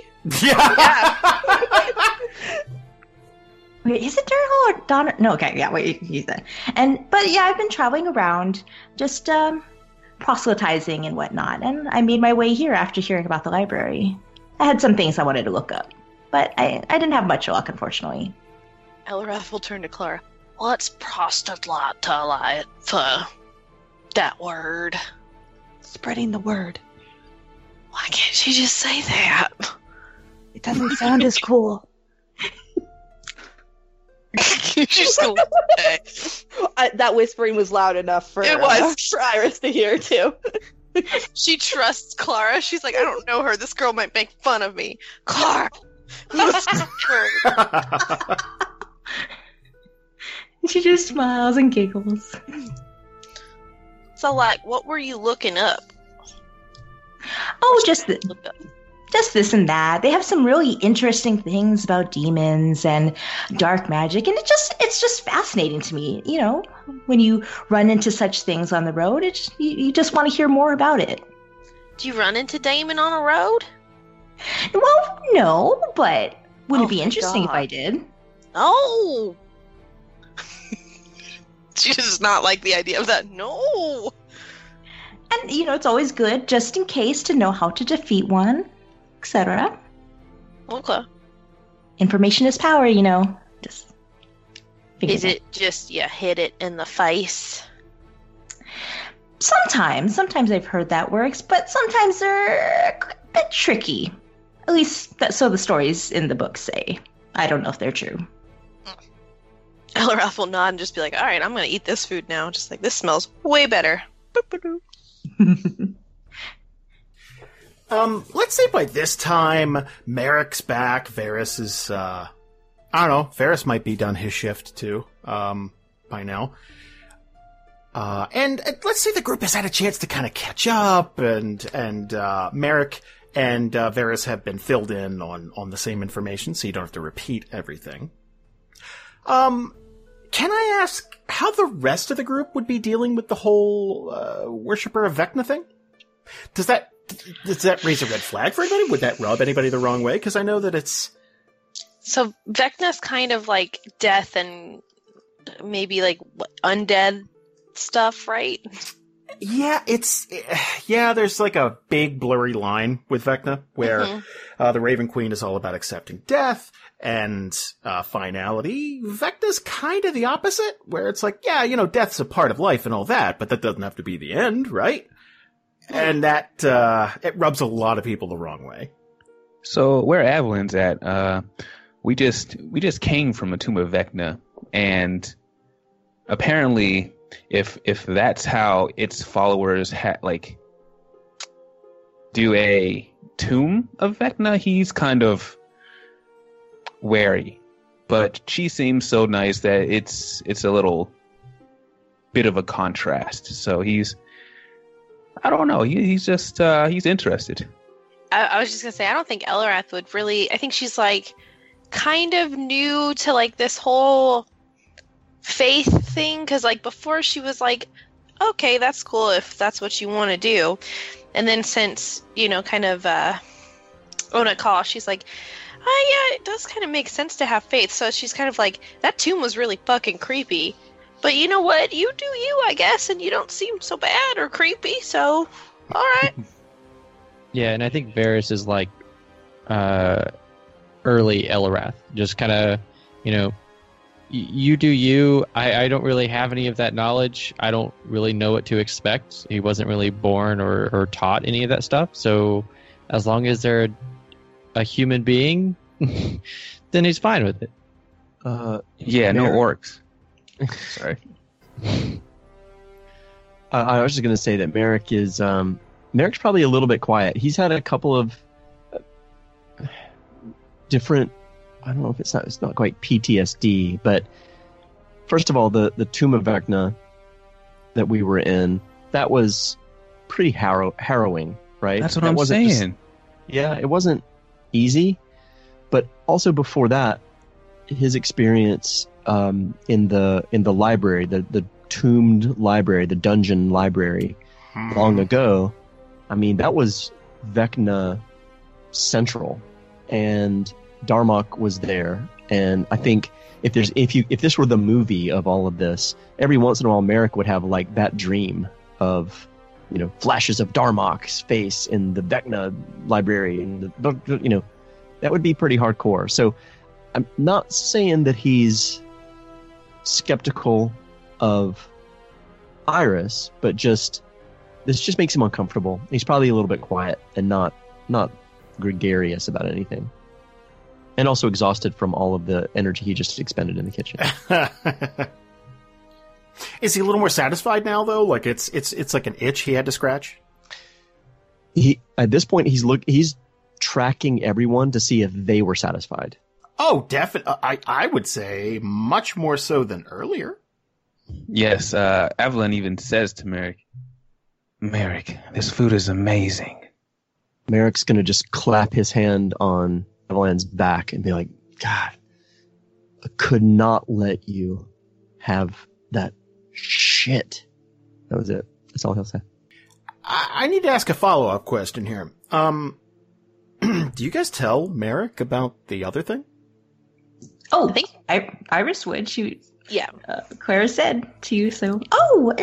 Yeah. Wait, is it Dern Hall or Donner? No, okay, yeah, wait, he's that. But yeah, I've been traveling around, just proselytizing and whatnot, and I made my way here after hearing about the library. I had some things I wanted to look up, but I didn't have much luck, unfortunately. Elrath will turn to Clara. What's proselyte for that word? Spreading the word. Why can't she just say that? It doesn't sound as cool. She's gonna that whispering was loud enough for Iris to hear, too. She trusts Clara. She's like, I don't know her. This girl might make fun of me. Clara! She just smiles and giggles. So, like, what were you looking up? Oh, just this and that. They have some really interesting things about demons and dark magic, and it's just fascinating to me. You know, when you run into such things on the road, you just want to hear more about it. Do you run into Damon on a road? Well, no, but wouldn't it be my interesting God. if I did? Oh! She does not like the idea of that. No! And, you know, it's always good, just in case, to know how to defeat one, etc. Okay. Information is power, you know. Just figure Is it just you hit it in the face? Sometimes I've heard that works, but sometimes they're a bit tricky. At least, so the stories in the book say. I don't know if they're true. Elrath will nod and just be like, alright, I'm gonna eat this food now. Just like, this smells way better. Boop-a-doo. Let's say by this time, Merrick's back. Varys is, I don't know, Varys might be done his shift too, by now. And let's say the group has had a chance to kind of catch up, and Merrick and Varys have been filled in on the same information, so you don't have to repeat everything. Can I ask how the rest of the group would be dealing with the whole Worshipper of Vecna thing? Does that raise a red flag for anybody? Would that rub anybody the wrong way? Because I know that it's... So Vecna's kind of like death and maybe like undead stuff, right? Yeah, there's like a big blurry line with Vecna where the Raven Queen is all about accepting death and finality. Vecna's kind of the opposite, where it's like, yeah, you know, death's a part of life and all that, but that doesn't have to be the end, right? And that it rubs a lot of people the wrong way. So where Avalyn's at, we just came from the tomb of Vecna, and apparently, if that's how its followers do a tomb of Vecna, he's kind of wary. But she seems so nice that it's a little bit of a contrast. So I don't know. He's just he's interested. I was just gonna say, I don't think Elrath would really. I think she's like kind of new to like this whole faith thing, because like before she was like, okay, that's cool if that's what you want to do, and then since, you know, kind of Ona call. She's like, oh yeah, it does kind of make sense to have faith. So she's kind of like, that tomb was really fucking creepy. But you know what? You do you, I guess, and you don't seem so bad or creepy, so all right. Yeah, and I think Varys is like early Elrath. Just kind of, you do you. I don't really have any of that knowledge. I don't really know what to expect. He wasn't really born or taught any of that stuff. So as long as they're a human being, then he's fine with it. Yeah, no orcs. Sorry. I was just going to say that Merrick's probably a little bit quiet. He's had a couple of different, I don't know if it's not quite PTSD, but first of all, the Tomb of Vecna that we were in, that was pretty harrowing, right? That's what I'm saying. It wasn't easy, but also before that, his experience in the library, the tombed library, the dungeon library, long ago. I mean, that was Vecna Central, and Darmok was there. And I think if this were the movie of all of this, every once in a while, Merrick would have like that dream of, flashes of Darmok's face in the Vecna library, and that would be pretty hardcore. So I'm not saying that he's skeptical of Iris, but this just makes him uncomfortable. He's probably a little bit quiet and not gregarious about anything, and also exhausted from all of the energy he just expended in the kitchen. Is he a little more satisfied now, though? Like it's like an itch he had to scratch. At this point, he's tracking everyone to see if they were satisfied. Oh, definitely. I would say much more so than earlier. Yes, Evelyn even says to Merrick, this food is amazing. Merrick's going to just clap his hand on Evelyn's back and be like, God, I could not let you have that shit. That was it. That's all he'll say. I need to ask a follow-up question here. Do you guys tell Merrick about the other thing? Oh, I think Iris would. Yeah. Clara said to you, so. Oh,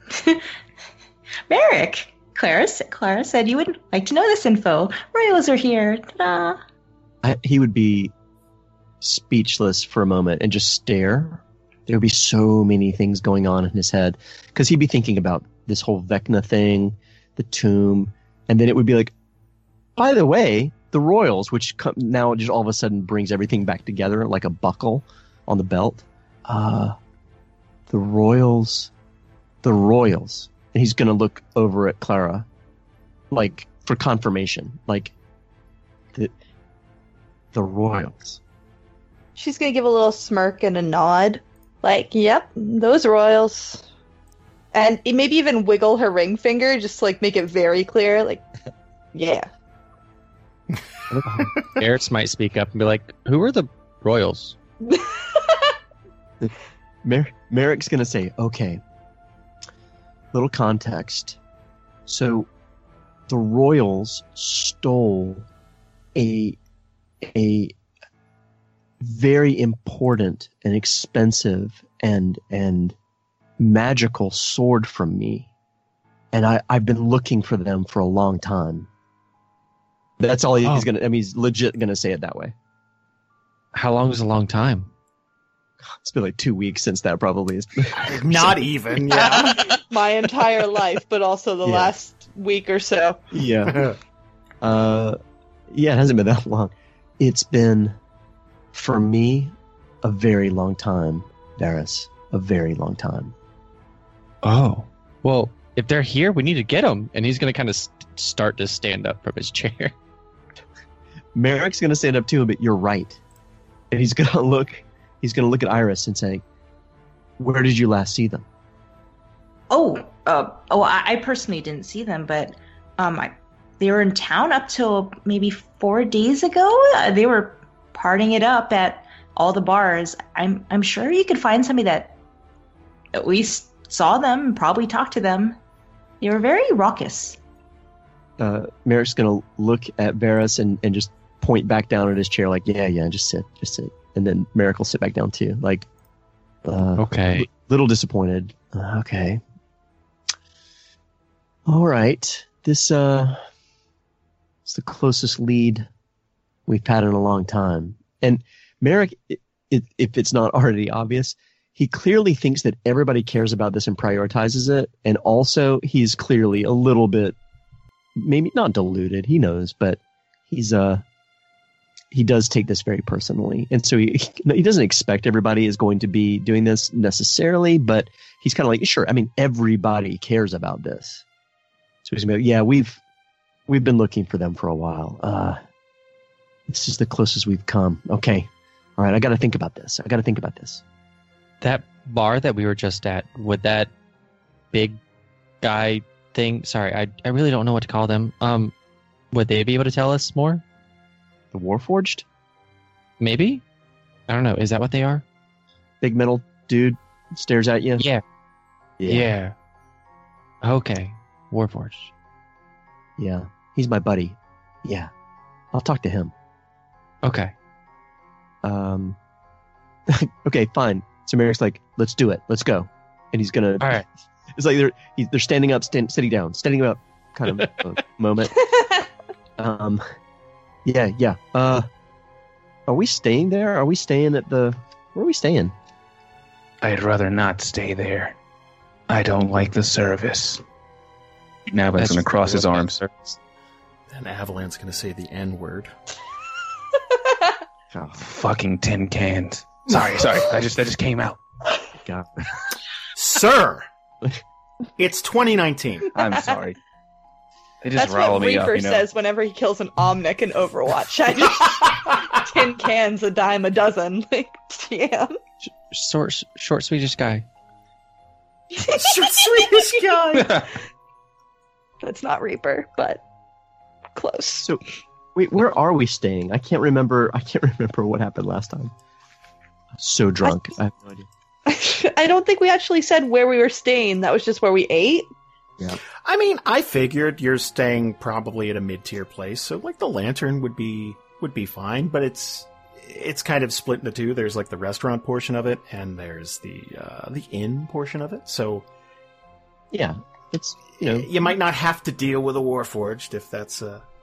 Merrick. Clara said you would like to know this info. Royals are here. Ta-da. He would be speechless for a moment and just stare. There would be so many things going on in his head, because he'd be thinking about this whole Vecna thing, the tomb, and then it would be like, by the way, the Royals, which now just all of a sudden brings everything back together like a buckle on the belt. The Royals. And he's going to look over at Clara, like, for confirmation. Like, the Royals. She's going to give a little smirk and a nod. Like, yep, those Royals. And maybe even wiggle her ring finger, just to, like, make it very clear. Like, yeah. Eris might speak up and be like, who are the Royals? Merrick's going to say, okay, little context. So the Royals stole a very important and expensive and magical sword from me. And I've been looking for them for a long time. That's all he's going to, I mean, he's legit going to say it that way. How long is a long time? It's been like 2 weeks since that probably is. Not even, yeah. My entire life, but also the last week or so. Yeah. It hasn't been that long. It's been, for me, a very long time, Varys. A very long time. Oh. Well, if they're here, we need to get them. And he's going to kind of start to stand up from his chair. Merrick's going to stand up too, but you're right. And he's going to look at Iris and say, where did you last see them? I personally didn't see them, but they were in town up till maybe 4 days ago. They were partying it up at all the bars. I'm sure you could find somebody that at least saw them and probably talked to them. They were very raucous. Merrick's gonna look at Varys and just point back down at his chair, like, yeah, just sit. And then Merrick will sit back down too, like, Okay. little disappointed. Okay. All right. This it's the closest lead we've had in a long time. And Merrick, if it's not already obvious, he clearly thinks that everybody cares about this and prioritizes it. And also, he's clearly a little bit, maybe not deluded, he knows, but he does take this very personally. And so he doesn't expect everybody is going to be doing this necessarily, but he's kind of like, sure, I mean, everybody cares about this. So he's going to be like, yeah, we've been looking for them for a while. This is the closest we've come. Okay. All right, I got to think about this. That bar that we were just at, would that big guy thing, sorry, I really don't know what to call them. Would they be able to tell us more? The Warforged? Maybe? I don't know. Is that what they are? Big metal dude stares at you? Yeah. Okay. Warforged. Yeah. He's my buddy. Yeah. I'll talk to him. Okay. Okay, fine. So Merrick's like, let's do it. Let's go. And he's gonna. All right. It's like they're standing up, sitting down, standing up, kind of moment. Yeah. Are we staying there? Are we staying at the? Where are we staying? I'd rather not stay there. I don't like the service. Navin's going to cross his arms. And Avalan's going to say the N-word. Oh, fucking tin cans. Sorry. That just came out. God. Sir! It's 2019. I'm sorry. They just That's riled what me Reaper up, you know. says whenever he kills an Omnic in Overwatch. I just tin cans a dime a dozen. Like, yeah. Short Swedish guy. Swedish guy! That's not Reaper, but close. So, wait, where are we staying? I can't remember what happened last time. I'm so drunk. I have no idea. I don't think we actually said where we were staying. That was just where we ate. Yeah. I mean, I figured you're staying probably at a mid-tier place, so like the Lantern would be fine, but it's kind of split into two. There's like the restaurant portion of it, and there's the inn portion of it. So Yeah. It's, you might not have to deal with a Warforged if that's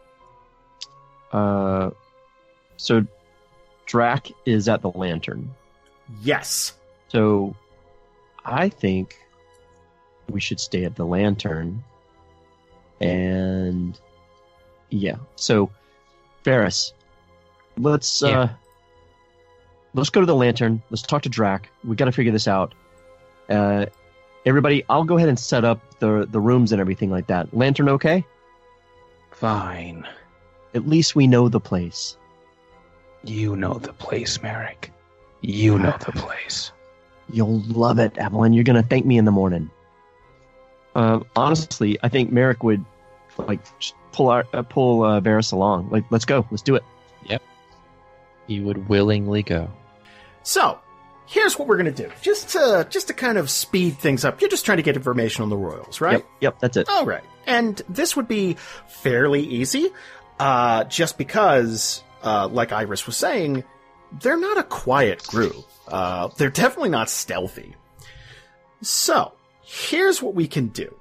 So Drac is at the Lantern. Yes. So I think we should stay at the Lantern. And yeah. So Varys, let's go to the Lantern. Let's talk to Drac. We got to figure this out. Everybody, I'll go ahead and set up the rooms and everything like that. Lantern okay? Fine. At least we know the place. You know the place, Merrick. You know the place. You'll love it, Evelyn. You're going to thank me in the morning. Honestly, I think Merrick would just pull Varys along. Like, let's go. Let's do it. Yep. He would willingly go. So, here's what we're going to do. Just to kind of speed things up. You're just trying to get information on the Royals, right? Yep, that's it. All right. And this would be fairly easy, just because, like Iris was saying, they're not a quiet group. They're definitely not stealthy. So, here's what we can do.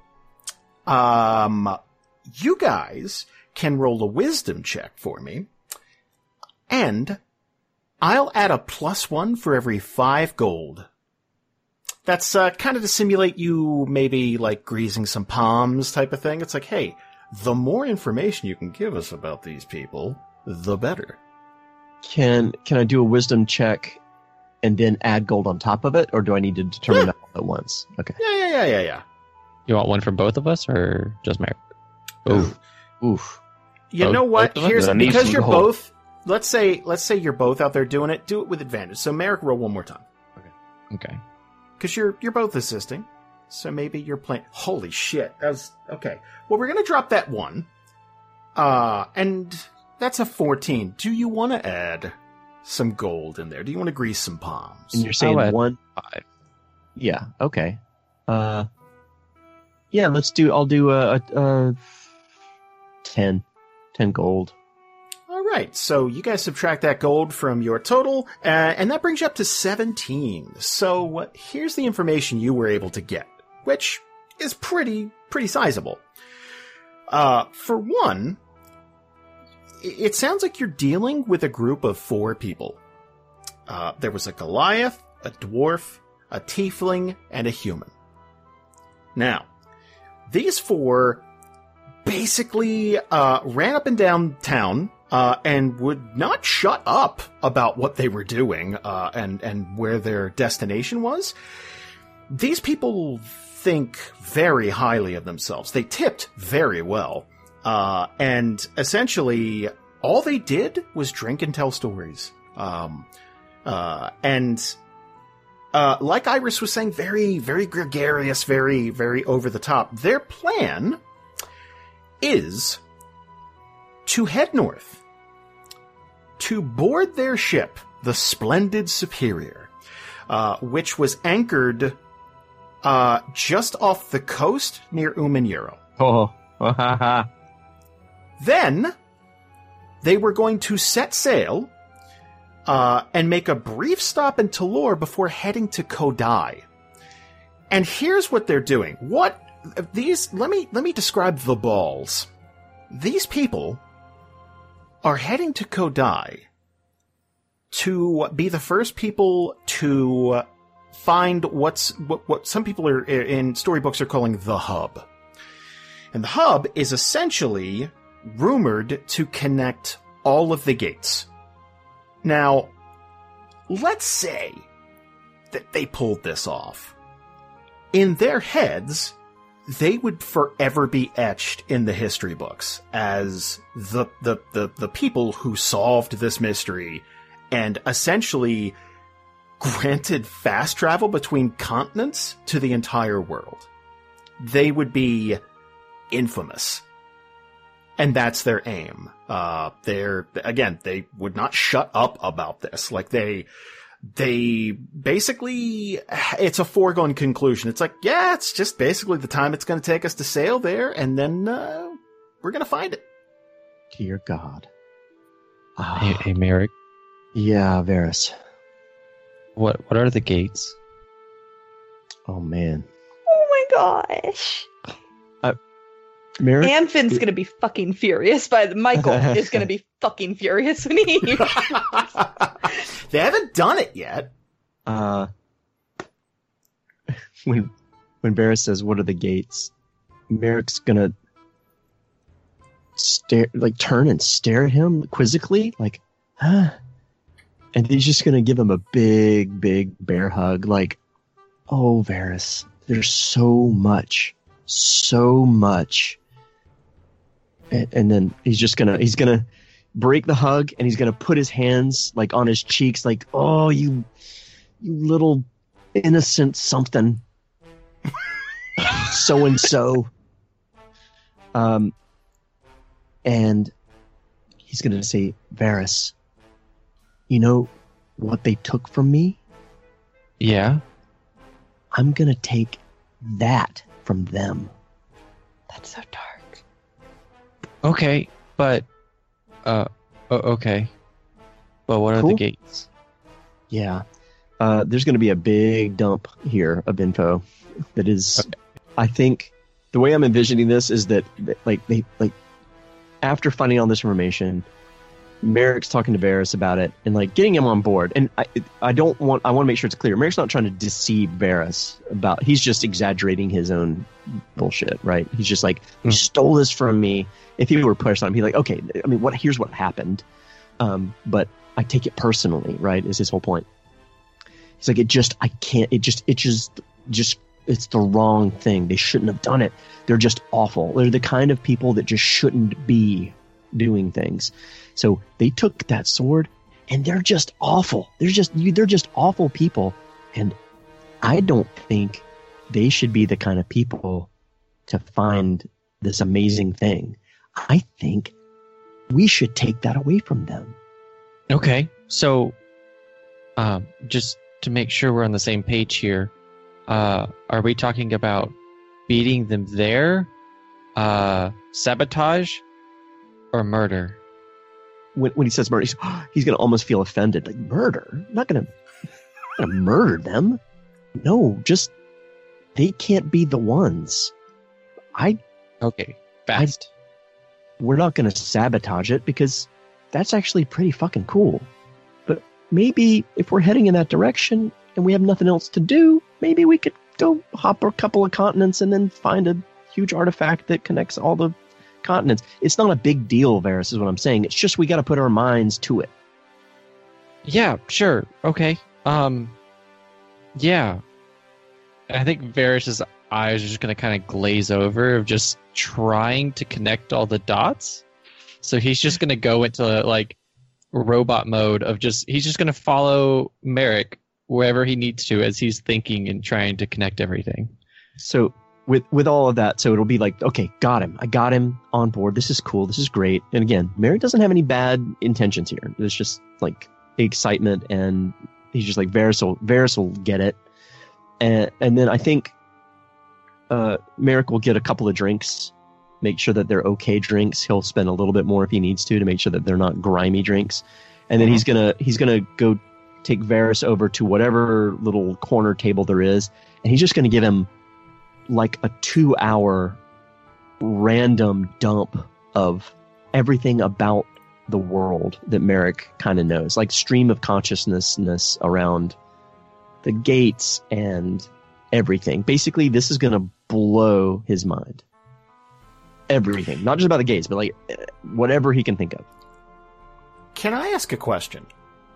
You guys can roll a wisdom check for me, and I'll add a +1 for every 5 gold. That's kind of to simulate you maybe like greasing some palms type of thing. It's like, hey, the more information you can give us about these people, the better. Can I do a wisdom check and then add gold on top of it, or do I need to determine that all at once? Okay. Yeah. You want one from both of us, or just Merrick? Oof. You Both- know what? both of us? Here's I need because some you're gold. both. Let's say you're both out there doing it. Do it with advantage. So Merrick, roll one more time. Okay. Because you're both assisting. So maybe you're playing. Holy shit! That was okay. Well, we're gonna drop that one. And that's a 14. Do you want to add some gold in there? Do you want to grease some palms? And you're saying I'll add 1? 5. Yeah. Okay. Yeah. I'll do a 10 gold. All right, so you guys subtract that gold from your total, and that brings you up to 17. So here's the information you were able to get, which is pretty sizable. For one, it sounds like you're dealing with a group of 4 people. There was a Goliath, a dwarf, a tiefling, and a human. Now, these 4 basically ran up and down town and would not shut up about what they were doing and where their destination was. These people think very highly of themselves. They tipped very well. And essentially, all they did was drink and tell stories. Like Iris was saying, very, very gregarious, very, very over the top. Their plan is to head north, to board their ship, the Splendid Superior, which was anchored just off the coast near Umanuro. Then they were going to set sail and make a brief stop in Talor before heading to Kodai. And here's what they're doing. Let me describe the balls. These people are heading to Kodai to be the first people to find what some people are in storybooks are calling the hub. And the hub is essentially rumored to connect all of the gates. Now, let's say that they pulled this off. In their heads, they would forever be etched in the history books as the people who solved this mystery and essentially granted fast travel between continents to the entire world. They would be infamous. And that's their aim. They would not shut up about this. Like they basically, it's a foregone conclusion. It's like, yeah, it's just basically the time it's going to take us to sail there, and then we're going to find it. Dear God. Hey, Merrick. Yeah, Varys. What are the gates? Oh, man. Oh my gosh. Merrick? Anfin's gonna be fucking furious. Michael is gonna be fucking furious when he hears. They haven't done it yet. When Varys says, "What are the gates?" Merrick's gonna turn and stare at him quizzically, like, huh? And he's just gonna give him a big, big bear hug, like, "Oh, Varys, there's so much." And then he's gonna break the hug, and he's gonna put his hands like on his cheeks, like, "Oh, you little innocent something, so and so." And he's gonna say, "Varys, you know what they took from me? Yeah. I'm gonna take that from them." That's so dark. Okay, but okay. But what are the gates? Yeah. There's going to be a big dump here of info that is, okay. I think the way I'm envisioning this is that after finding all this information, Merrick's talking to Varys about it and like getting him on board. And I want to make sure it's clear. Merrick's not trying to deceive Varys he's just exaggerating his own bullshit, right? He's just like, "You stole this from me." If he were pushed on him, he'd be like, "Okay, I mean, here's what happened. But I take it personally," right? Is his whole point. He's like, it's the wrong thing. They shouldn't have done it. They're just awful. They're the kind of people that just shouldn't be doing things. So they took that sword, and they're just awful. They're just awful people. And I don't think they should be the kind of people to find this amazing thing. I think we should take that away from them. Okay, so just to make sure we're on the same page here, are we talking about beating them there, sabotage, Or murder. When he says murder, he's going to almost feel offended. Like, murder? I'm not going to murder them. No, just they can't be the ones. Okay, fast. We're not going to sabotage it because that's actually pretty fucking cool. But maybe if we're heading in that direction and we have nothing else to do, maybe we could go hop a couple of continents and then find a huge artifact that connects all the continents. It's not a big deal, Varys, is what I'm saying. It's just we got to put our minds to it. Yeah, sure. Okay. Yeah. I think Varys' eyes are just going to kind of glaze over of just trying to connect all the dots. So he's just going to go into like robot mode of he's just going to follow Merrick wherever he needs to as he's thinking and trying to connect everything. So with all of that, so it'll be like, okay, got him. I got him on board. This is cool. This is great. And again, Merrick doesn't have any bad intentions here. There's just like excitement, and he's just like, Varys will get it. And then I think Merrick will get a couple of drinks, make sure that they're okay drinks. He'll spend a little bit more if he needs to make sure that they're not grimy drinks. And then he's gonna go take Varys over to whatever little corner table there is, and he's just gonna give him like a 2-hour random dump of everything about the world that Merrick kind of knows, like stream of consciousness around the gates and everything. Basically, this is going to blow his mind. Everything. Not just about the gates, but like whatever he can think of. Can I ask a question?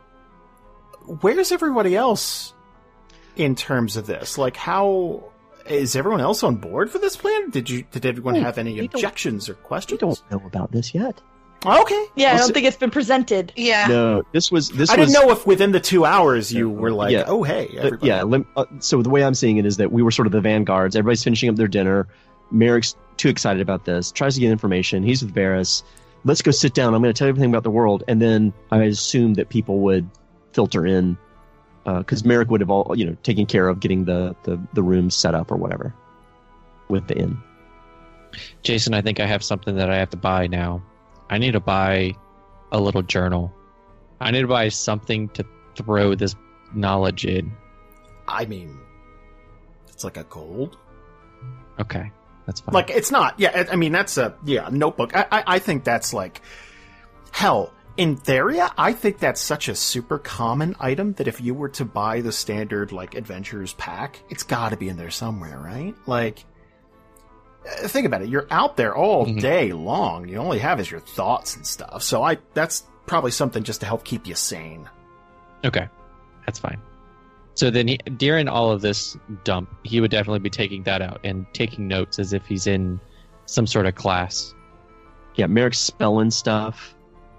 Where's everybody else in terms of this? Like, how is everyone else on board for this plan? Did everyone have any objections or questions? We don't know about this yet. Okay. Yeah, I don't think it's been presented. Yeah. No, this was. I didn't know if within the 2 hours you were like, oh, hey, everybody. So the way I'm seeing it is that we were sort of the vanguards. Everybody's finishing up their dinner. Merrick's too excited about this. Tries to get information. He's with Varys. Let's go sit down. I'm going to tell you everything about the world. And then I assume that people would filter in because Merrick would have all taken care of getting the rooms set up or whatever with the inn. Jason, I think I have something that I have to buy now. I need to buy a little journal. I need to buy something to throw this knowledge in. I mean, it's like a gold. Okay, that's fine. Like, it's not. Yeah, I mean, that's a notebook. I think that's like, hell, in Theria, I think that's such a super common item that if you were to buy the standard, like, Adventures pack, it's got to be in there somewhere, right? Like, think about it. You're out there all day long. You only have is your thoughts and stuff. So that's probably something just to help keep you sane. Okay, that's fine. So then during all of this dump, he would definitely be taking that out and taking notes as if he's in some sort of class. Yeah, Merrick's spelling stuff.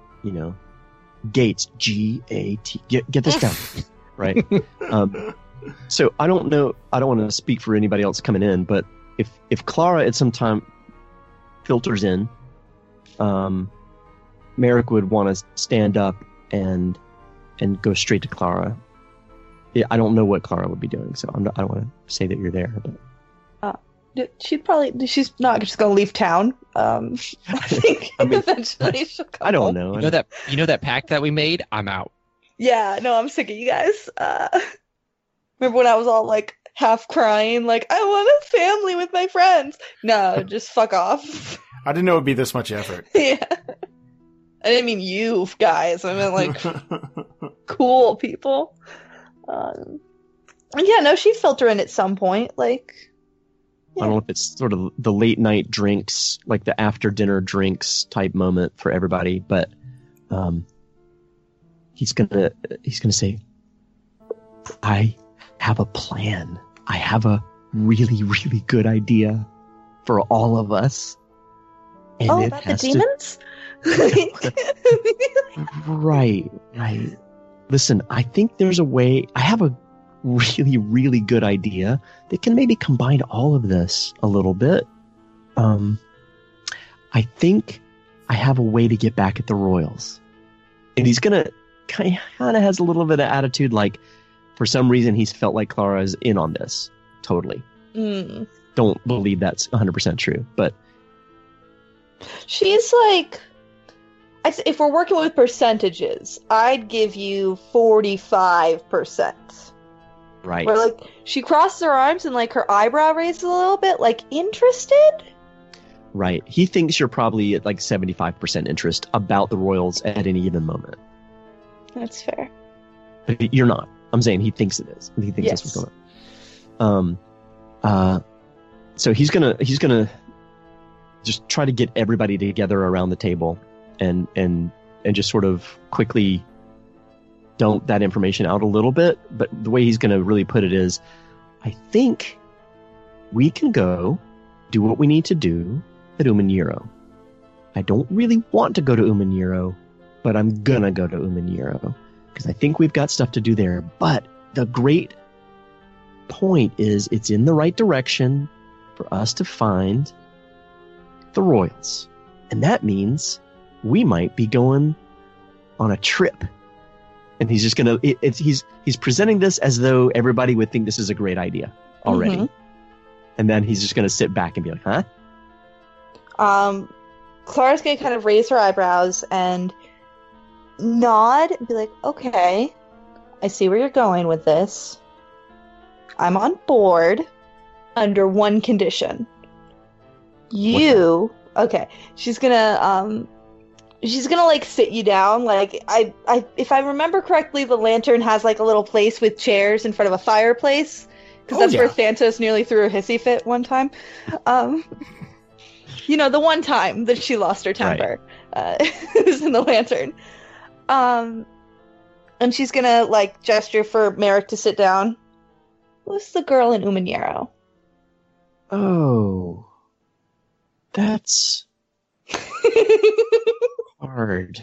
Gates, G-A-T. Get this down, right? So I don't know. I don't want to speak for anybody else coming in, but if Clara at some time filters in, Merrick would want to stand up and go straight to Clara. Yeah, I don't know what Clara would be doing, so I don't want to say that you're there. But she's not just going to leave town. I think eventually she'll come. I don't know. You know that pact that we made? I'm out. Yeah, no, I'm sick of you guys. Remember when I was all like half crying, like, I want a family with my friends? No, just fuck off. I didn't know it'd be this much effort. Yeah. I didn't mean you guys. I meant like cool people. Yeah, no, she'd filter in at some point. Like, I don't know if it's sort of the late night drinks, like the after dinner drinks type moment for everybody, but he's gonna say, I have a plan. I have a really, really good idea for all of us. And about the demons? Right. Listen, I think there's a way. I have a really, really good idea that can maybe combine all of this a little bit. I think I have a way to get back at the Royals. And he's going to kind of has a little bit of attitude, like for some reason he's felt like Clara is in on this. Totally. Don't believe that's 100% true, but she's like, if we're working with percentages, I'd give you 45%. Right. Where, like, she crosses her arms and, like, her eyebrow raises a little bit, like, interested? Right. He thinks you're probably at like 75% interest about the Royals at any given moment. That's fair. But you're not. I'm saying he thinks it is. He thinks that's what's going on. So he's gonna just try to get everybody together around the table and just sort of quickly dump that information out a little bit. But the way he's gonna really put it is, I think we can go do what we need to do at Uman'Yiro. I don't really want to go to Uman'Yiro, but I'm gonna go to Uman'Yiro because I think we've got stuff to do there. But the great point is it's in the right direction for us to find the Royals. And that means we might be going on a trip. And he's just gonna he's presenting this as though everybody would think this is a great idea already. Mm-hmm. And then he's just gonna sit back and be like, huh? Clara's gonna kind of raise her eyebrows and nod and be like, okay, I see where you're going with this. I'm on board under one condition. Okay. She's gonna like sit you down. Like I if I remember correctly, the lantern has like a little place with chairs in front of a fireplace. Because that's where Thantos nearly threw a hissy fit one time. You know, the one time that she lost her temper. Right. It was in the lantern. And she's gonna, like, gesture for Merrick to sit down. Who's the girl in Uman'Yiro? Oh. That's... hard.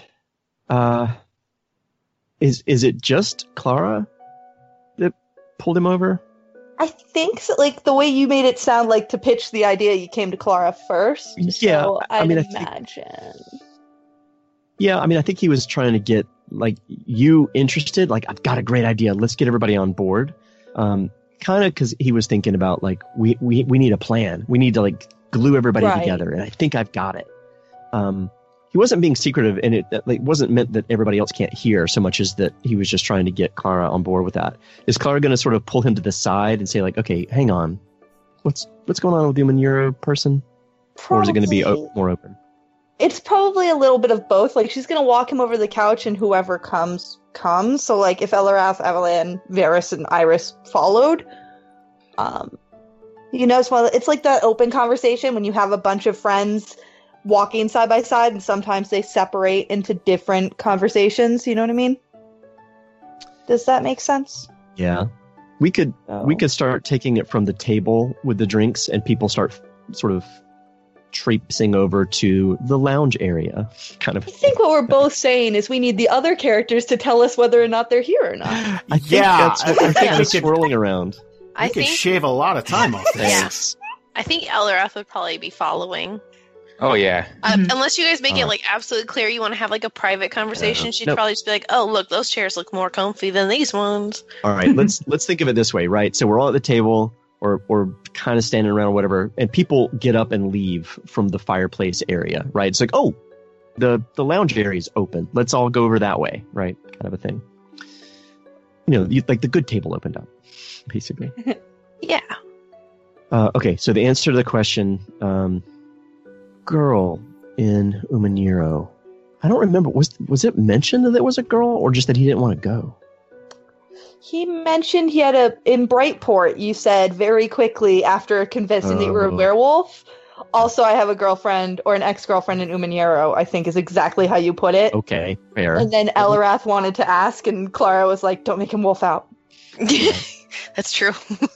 Is it just Clara that pulled him over? I think so, like the way you made it sound like to pitch the idea, you came to Clara first. Yeah, so I'd imagine. I think he was trying to get like you interested. Like, I've got a great idea. Let's get everybody on board. Kind of because he was thinking about like we need a plan. We need to like glue everybody together, and I think I've got it. He wasn't being secretive, and it wasn't meant that everybody else can't hear so much as that he was just trying to get Clara on board with that. Is Clara going to sort of pull him to the side and say, like, okay, hang on, what's going on with the Uman'Yiro person? Probably, or is it going to be more open? It's probably a little bit of both. Like, she's going to walk him over the couch, and whoever comes. So, like, if Elarath, Avalan, Varys, and Iris followed, it's like that open conversation when you have a bunch of friends walking side by side, and sometimes they separate into different conversations. You know what I mean? Does that make sense? Yeah, we could start taking it from the table with the drinks, and people start sort of traipsing over to the lounge area. Kind of. I think what we're both saying is we need the other characters to tell us whether or not they're here or not. I think that's what we're kind of swirling around. I think shave a lot of time off this. Yes. I think Elarath would probably be following. Oh, yeah. Unless you guys make it, like, absolutely clear you want to have, like, a private conversation, she'd probably just be like, oh, look, those chairs look more comfy than these ones. All right, let's think of it this way, right? So we're all at the table or kind of standing around or whatever, and people get up and leave from the fireplace area, right? It's like, oh, the lounge area is open. Let's all go over that way, right? Kind of a thing. Like the good table opened up, basically. Yeah. Okay, so the answer to the question... girl in Uman'Yiro. I don't remember. Was it mentioned that there was a girl, or just that he didn't want to go? He mentioned he had in Brightport. You said very quickly after convincing that you were a werewolf. Also, I have a girlfriend or an ex-girlfriend in Uman'Yiro, I think is exactly how you put it. Okay, fair. And then Elarath wanted to ask, and Clara was like, "Don't make him wolf out." That's true.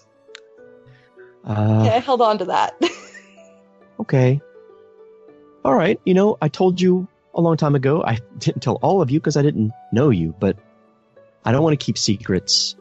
I held on to that. Okay. All right, I told you a long time ago. I didn't tell all of you because I didn't know you, but I don't want to keep secrets.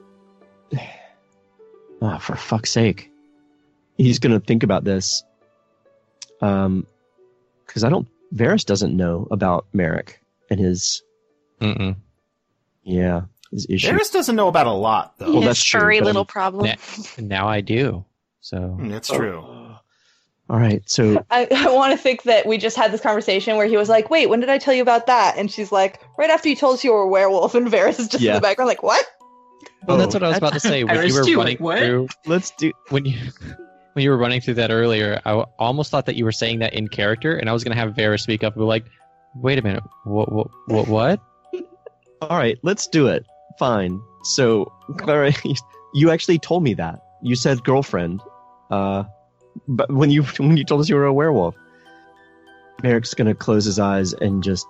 For fuck's sake. He's going to think about this. Because Varys doesn't know about Merrick and his... Mm-mm. Yeah, his issue. Varys doesn't know about a lot, though. Well, that's true. Furry little problem. Now I do, so... That's true. All right, so I want to think that we just had this conversation where he was like, wait, when did I tell you about that? And she's like, right after you told us you were a werewolf, and Varys is just in the background like, what? Well, that's what I was about to say. When you were running through, when you were running through that earlier, I almost thought that you were saying that in character, and I was going to have Varys speak up and be like, wait a minute, what? All right, let's do it. Fine. So, Clara, you actually told me that. You said girlfriend. But when you told us you were a werewolf, Merrick's gonna close his eyes and just.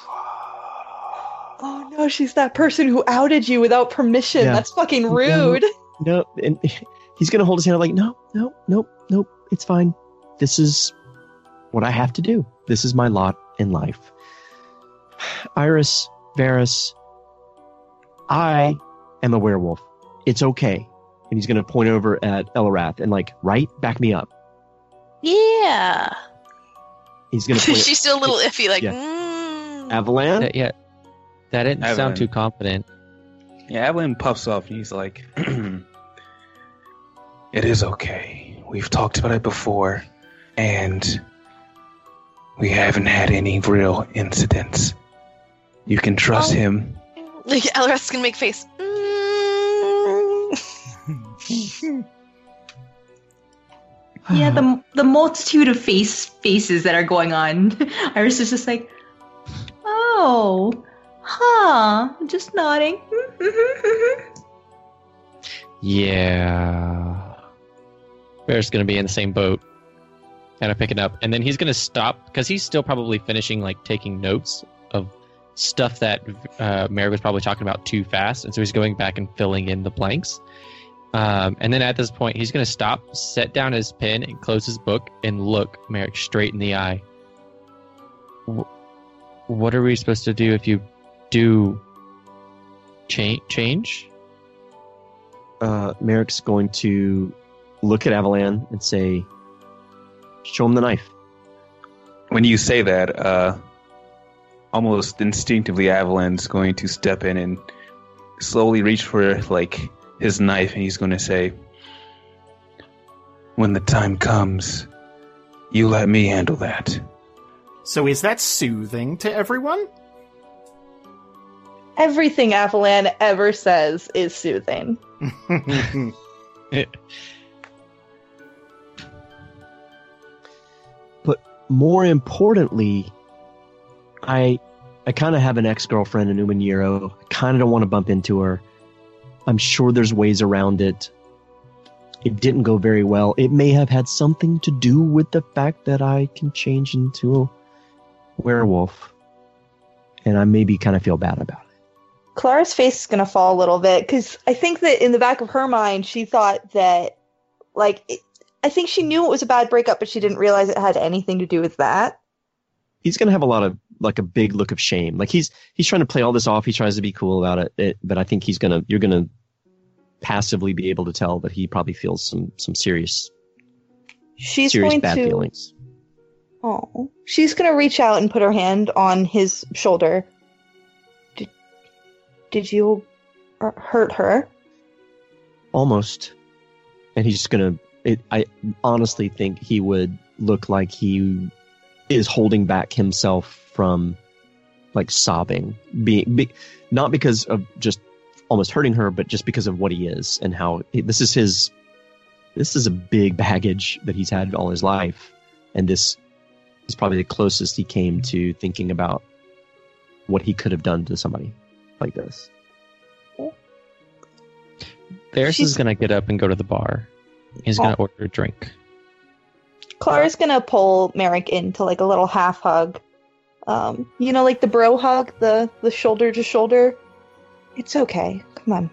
Oh no, she's that person who outed you without permission. Yeah. That's fucking rude. No, and he's gonna hold his hand like, no, it's fine. This is what I have to do. This is my lot in life. Iris, Varys, I am a werewolf. It's okay. And he's going to point over at Elrath and like, right? Back me up. Yeah. He's going to point She's still a little iffy, like, Avalan? That didn't sound too confident. Yeah, Avalan puffs off and he's like, it is okay. We've talked about it before, and we haven't had any real incidents. You can trust him. Like, Elrath's gonna make face. Yeah, the multitude of faces that are going on. Iris is just like, oh, just nodding. Yeah. Bear's going to be in the same boat, kind of picking up. And then he's going to stop, because he's still probably finishing, like, taking notes of stuff that Merrick was probably talking about too fast. And so he's going back and filling in the blanks. And then at this point, he's going to stop, set down his pen, and close his book, and look Merrick straight in the eye. What are we supposed to do if you do change? Merrick's going to look at Avalan and say, show him the knife. When you say that, almost instinctively, Avalan's going to step in and slowly reach for, like, his knife, and he's going to say, when the time comes, you let me handle that. So is that soothing to everyone? Everything Avalan ever says is soothing. But more importantly, I kind of have an ex-girlfriend in Uman'Yiro. I kind of don't want to bump into her. I'm sure there's ways around it. It didn't go very well. It may have had something to do with the fact that I can change into a werewolf. And I maybe kind of feel bad about it. Clara's face is going to fall a little bit, because I think that in the back of her mind, she thought that, like, I think she knew it was a bad breakup, but she didn't realize it had anything to do with that. He's going to have a lot of, like, a big look of shame. Like, he's trying to play all this off. He tries to be cool about it, but I think you're going to passively be able to tell that he probably feels some serious bad feelings. Oh, she's going to reach out and put her hand on his shoulder. Did you hurt her? Almost. And he's just going to, I honestly think he would look like he is holding back himself from, like, sobbing, not because of just almost hurting her, but just because of what he is and how this is a big baggage that he's had all his life, and this is probably the closest he came to thinking about what he could have done to somebody like this. Varys is going to get up and go to the bar. He's going to order a drink. Clara's going to pull Merrick into, like, a little half hug. Like the bro hug, the shoulder to shoulder. It's okay. Come on.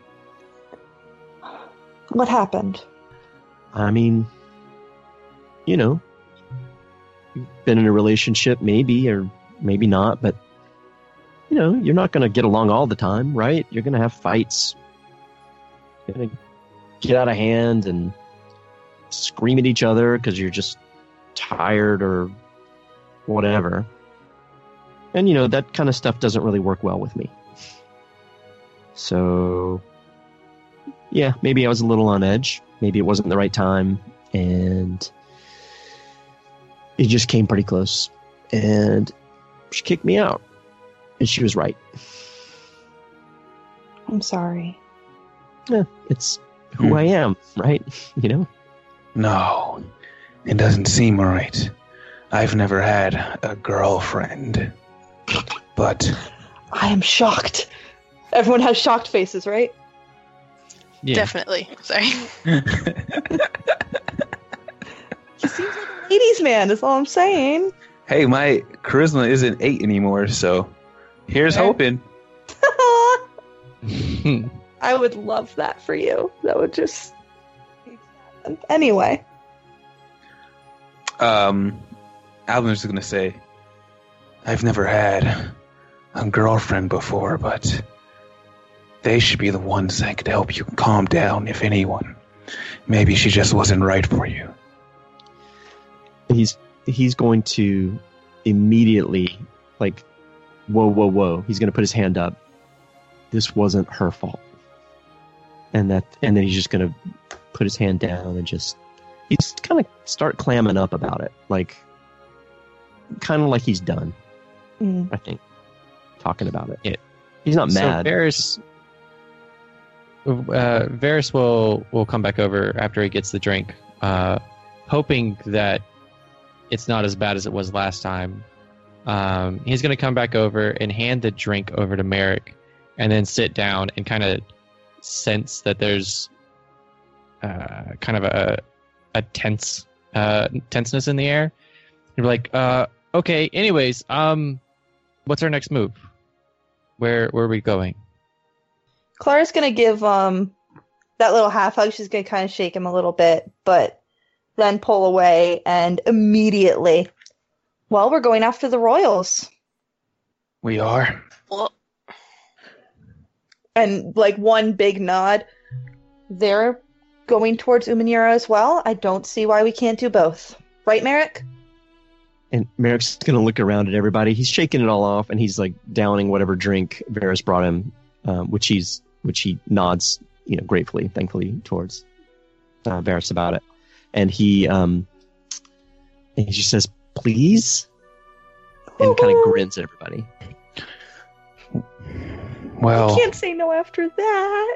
What happened? I mean, you've been in a relationship, maybe, or maybe not, but, you're not going to get along all the time, right? You're going to have fights. You're going to get out of hand and scream at each other because you're just tired or whatever. And, that kind of stuff doesn't really work well with me. So, yeah, maybe I was a little on edge. Maybe it wasn't the right time. And it just came pretty close, and she kicked me out, and she was right. I'm sorry. Yeah, it's who I am, right? You know? No, it doesn't seem right. I've never had a girlfriend, but I am shocked. Everyone has shocked faces, right? Yeah. Definitely. Sorry. He seems like a ladies' man, is all I'm saying. hey, my charisma isn't 8 anymore, so here's hoping. I would love that for you. That would just... Anyway. Alvin's going to say, I've never had a girlfriend before, but they should be the ones that could help you calm down, if anyone. Maybe she just wasn't right for you. He's going to immediately, like, whoa. He's going to put his hand up. This wasn't her fault. And then he's just going to put his hand down and he's kind of start clamming up about it. Like, kind of like he's done, I think, talking about it. Yeah. He's not mad. So Varys will come back over after he gets the drink, hoping that it's not as bad as it was last time. He's going to come back over and hand the drink over to Merrick, and then sit down and kind of sense that there's kind of a tenseness in the air. You're like, okay, anyways, what's our next move? Where are we going? Clara's going to give that little half hug. She's going to kind of shake him a little bit, but then pull away and immediately, well, we're going after the royals. We are? Well, and like one big nod. They're going towards Umanira as well. I don't see why we can't do both. Right, Merrick? And Merrick's going to look around at everybody. He's shaking it all off, and he's like downing whatever drink Varys brought him, which he nods, gratefully, thankfully towards Varys about it. And he just says, "Please," and kind of grins at everybody. Well, I can't say no after that.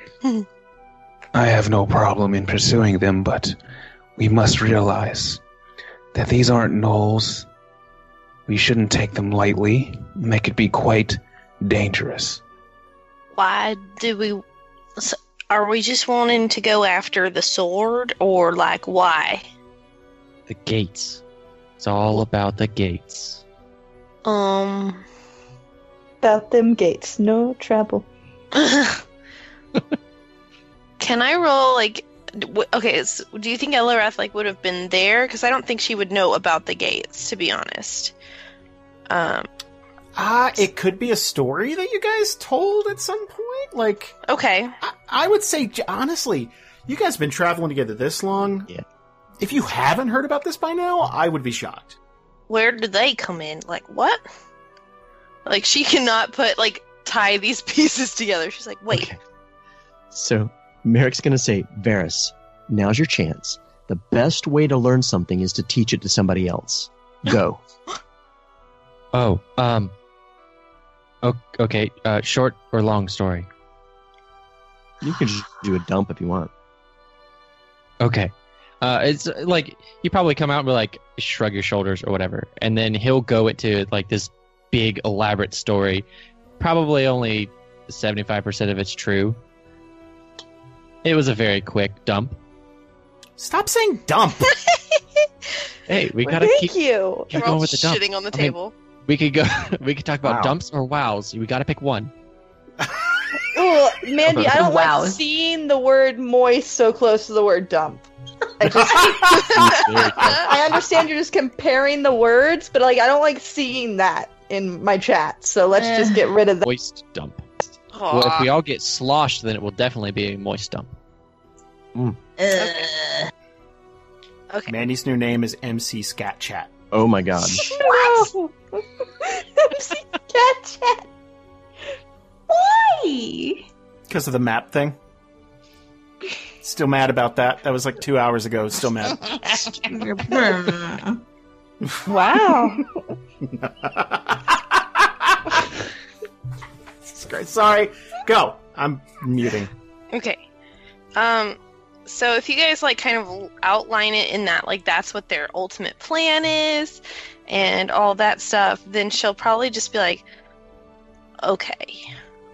I have no problem in pursuing them, but we must realize that these aren't gnolls. We shouldn't take them lightly. They could be quite dangerous. why do we... Are we just wanting to go after the sword, or like why? The gates. It's all about the gates. About them gates, no trouble. Can I roll okay? So do you think Elarath would have been there? Because I don't think she would know about the gates, to be honest. It could be a story that you guys told at some point. Okay. I would say, honestly, you guys have been traveling together this long. Yeah. If you haven't heard about this by now, I would be shocked. Where did they come in? What? She cannot tie these pieces together. She's like, wait. Okay. So Merrick's going to say, "Varys, now's your chance. The best way to learn something is to teach it to somebody else. Go." Okay. Short or long story? You can just do a dump if you want. Okay. It's you probably come out and be like, shrug your shoulders or whatever, and then he'll go into this big elaborate story. Probably only 75% of it's true. It was a very quick dump. Stop saying dump. Hey, we gotta keep you. going We're all with the dump. shitting on the table. We could talk about Wow. dumps or wows. We gotta pick one. Oh, Mandy, I don't Wow. like seeing the word moist so close to the word dump. I understand you're just comparing the words, but I don't like seeing that in my chat. So let's just get rid of that. Moist dump. Well, if we all get sloshed, then it will definitely be a moist dump. Okay. Mandy's new name is MC Scat Chat. Oh my god. No. Cat chat. Why? Because of the map thing. Still mad about that. That was 2 hours ago. Still mad. Wow. Sorry. Go. I'm muting. Okay. So if you guys like kind of outline it in that like that's what their ultimate plan is and all that stuff, then she'll probably just be like, okay.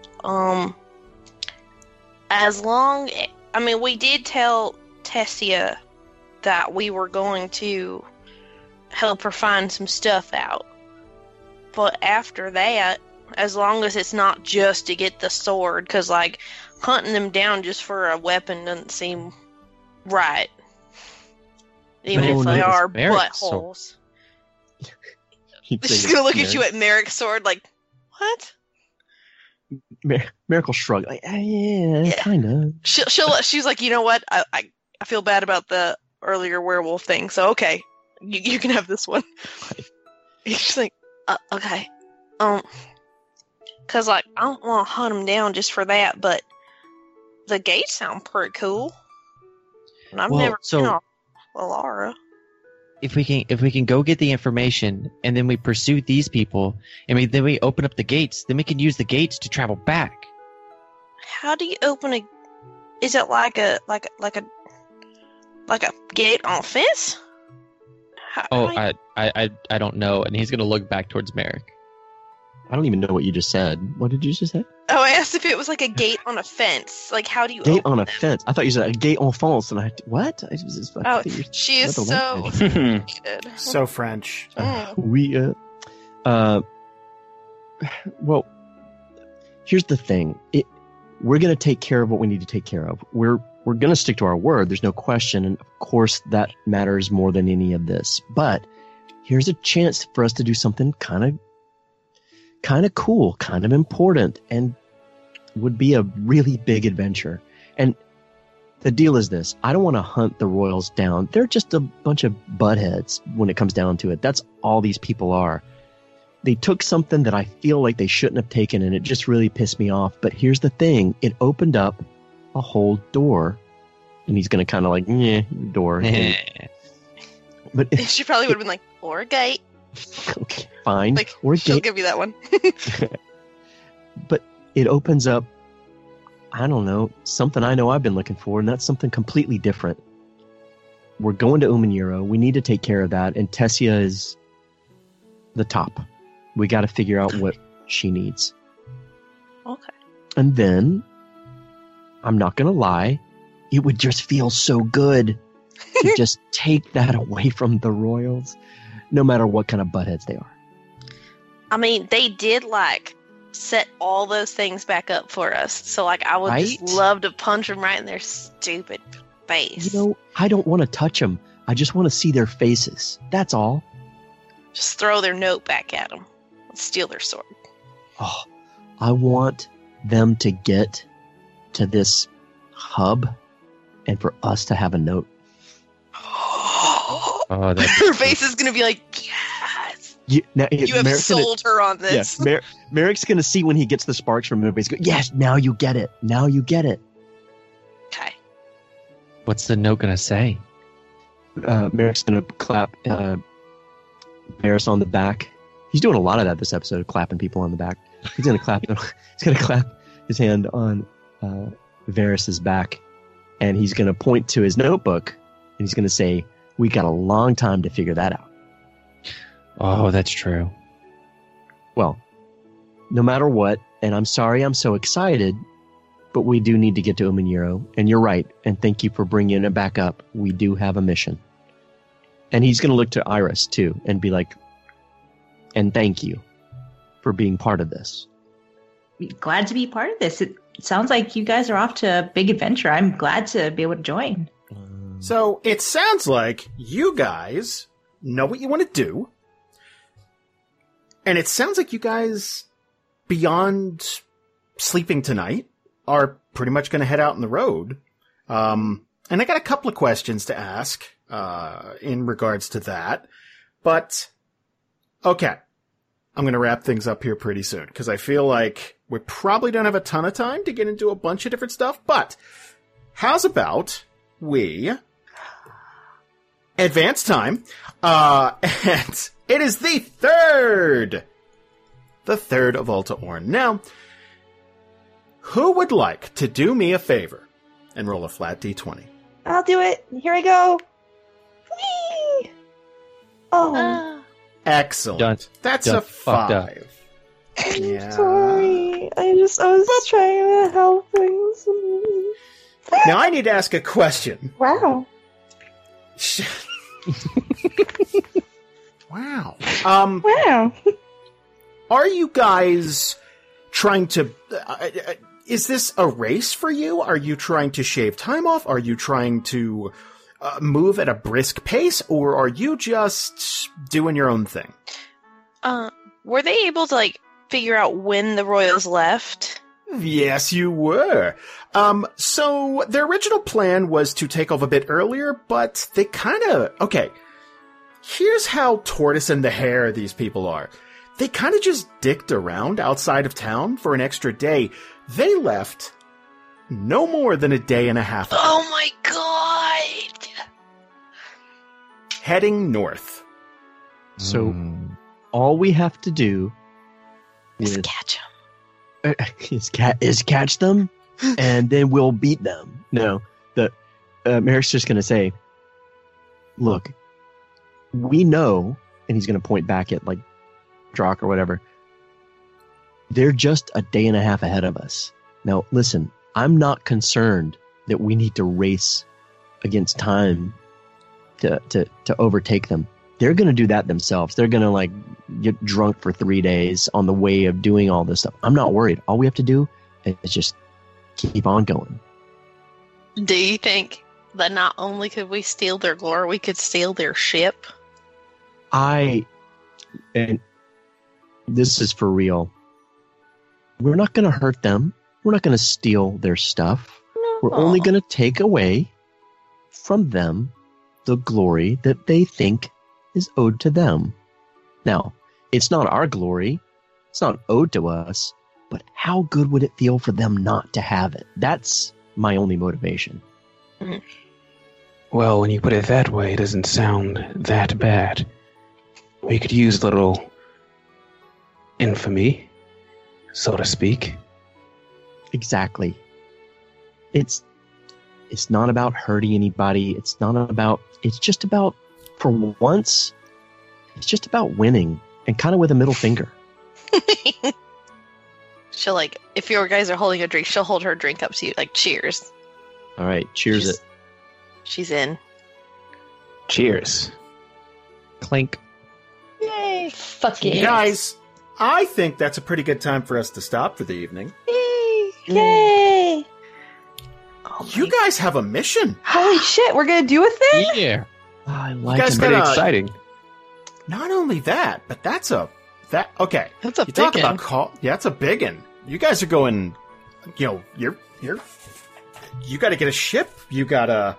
As long I mean, we did tell Tessia that we were going to help her find some stuff out. But after that, as long as it's not just to get the sword, because, like, hunting them down just for a weapon doesn't seem right. Even if they are buttholes. She's gonna look at you at Merrick's sword like, what? Merrick will shrug. Like, yeah, kind of. She's like, you know what? I feel bad about the earlier werewolf thing, so okay. You can have this one. She's like, okay. Because, like, I don't want to hunt them down just for that, but the gates sound pretty cool. And I've never seen Alara. If we can go get the information and then we pursue these people, and then we open up the gates, then we can use the gates to travel back. How do you open a? Is it like a gate on a fence? I don't know. And he's gonna look back towards Merrick. I don't even know what you just said. What did you just say? Oh, I asked if it was like a gate on a fence. Like, how do you gate open on a them? fence? I thought you said a gate en France, and What? She is so educated. So French. Well, here's the thing. We're going to take care of what we need to take care of. We're going to stick to our word. There's no question. And of course, that matters more than any of this. But here's a chance for us to do something kind of cool, kind of important, and would be a really big adventure. And the deal is this. I don't want to hunt the royals down. They're just a bunch of buttheads when it comes down to it. That's all these people are. They took something that I feel like they shouldn't have taken, and it just really pissed me off. But here's the thing. It opened up a whole door. And he's going to kind of like, door. But she probably would have been like, or a gate. Okay, fine. Like, or she'll give you that one. But it opens up, I don't know, something I know I've been looking for, and that's something completely different. We're going to Uman'Yiro. We need to take care of that, and Tessia is the top. We got to figure out what she needs. Okay. And then, I'm not going to lie, it would just feel so good to just take that away from the royals, no matter what kind of buttheads they are. I mean, they did, like, set all those things back up for us. So, like, I would just love to punch them right in their stupid face. You know, I don't want to touch them. I just want to see their faces. That's all. Just throw their note back at them. Steal their sword. Oh, I want them to get to this hub and for us to have a note. Oh, her face is going to be like, yes. You have sold her on this. Yeah, Merrick's going to see when he gets the sparks from everybody. He's going, yes, now you get it. Now you get it. Okay. What's the note going to say? Merrick's going to clap Varys on the back. He's doing a lot of that this episode, clapping people on the back. He's going to clap. He's going to clap his hand on Varys's back, and he's going to point to his notebook, and he's going to say, "We got a long time to figure that out." Oh, that's true. Well, no matter what, and I'm sorry I'm so excited, but we do need to get to Uman'Yiro, and you're right, and thank you for bringing it back up. We do have a mission. And he's going to look to Iris, too, and be like, and thank you for being part of this. Glad to be part of this. It sounds like you guys are off to a big adventure. I'm glad to be able to join. So it sounds like you guys know what you want to do. And it sounds like you guys, beyond sleeping tonight, are pretty much going to head out on the road. And I got a couple of questions to ask in regards to that. But, okay. I'm going to wrap things up here pretty soon, because I feel like we probably don't have a ton of time to get into a bunch of different stuff. But how's about we advance time. And it is the third of Alta Orn. Now, who would like to do me a favor and roll a flat d20? I'll do it. Here I go. Whee! Oh, Excellent. Done. That's Done. a Fucked up. 5. Yeah. sorry. I was trying to help things. Now I need to ask a question. Wow. Wow. Wow. Are you guys trying to... is this a race for you? Are you trying to shave time off? Are you trying to move at a brisk pace? Or are you just doing your own thing? Were they able to, like, figure out when the royals left? Yes, you were. So their original plan was to take off a bit earlier, but they kind of... Okay, here's how tortoise and the hare these people are. They kind of just dicked around outside of town for an extra day. They left no more than a day and a half ago. Oh my god! Heading north. So all we have to do Just catch him. is catch them, and then we'll beat them. No, Merrick's just going to say, look, we know, and he's going to point back at, like, Drock or whatever. They're just a day and a half ahead of us. Now, listen, I'm not concerned that we need to race against time to overtake them. They're going to do that themselves. They're going to, like, get drunk for 3 days on the way of doing all this stuff. I'm not worried. All we have to do is just keep on going. Do you think that not only could we steal their glory, we could steal their ship? And this is for real. We're not going to hurt them. We're not going to steal their stuff. No. We're only going to take away from them the glory that they think is owed to them. Now, it's not our glory. It's not owed to us. But how good would it feel for them not to have it? That's my only motivation. Well, when you put it that way, it doesn't sound that bad. We could use a little infamy, so to speak. Exactly. It's not about hurting anybody. It's just about, for once, it's just about winning, and kind of with a middle finger. She'll, like, if your guys are holding a drink, she'll hold her drink up to you, like, cheers. All right, cheers it. She's in. Cheers. Clink. Yay. Fuck it. Guys, I think that's a pretty good time for us to stop for the evening. Yay. Oh You my- guys have a mission. Holy shit, we're going to do a thing? Yeah. Oh, I like guys it. got Pretty a- exciting. Not only that, but okay. That's a You talk big about one. call. Yeah, it's a big one. You guys are going. You know, you got to get a ship. You got to.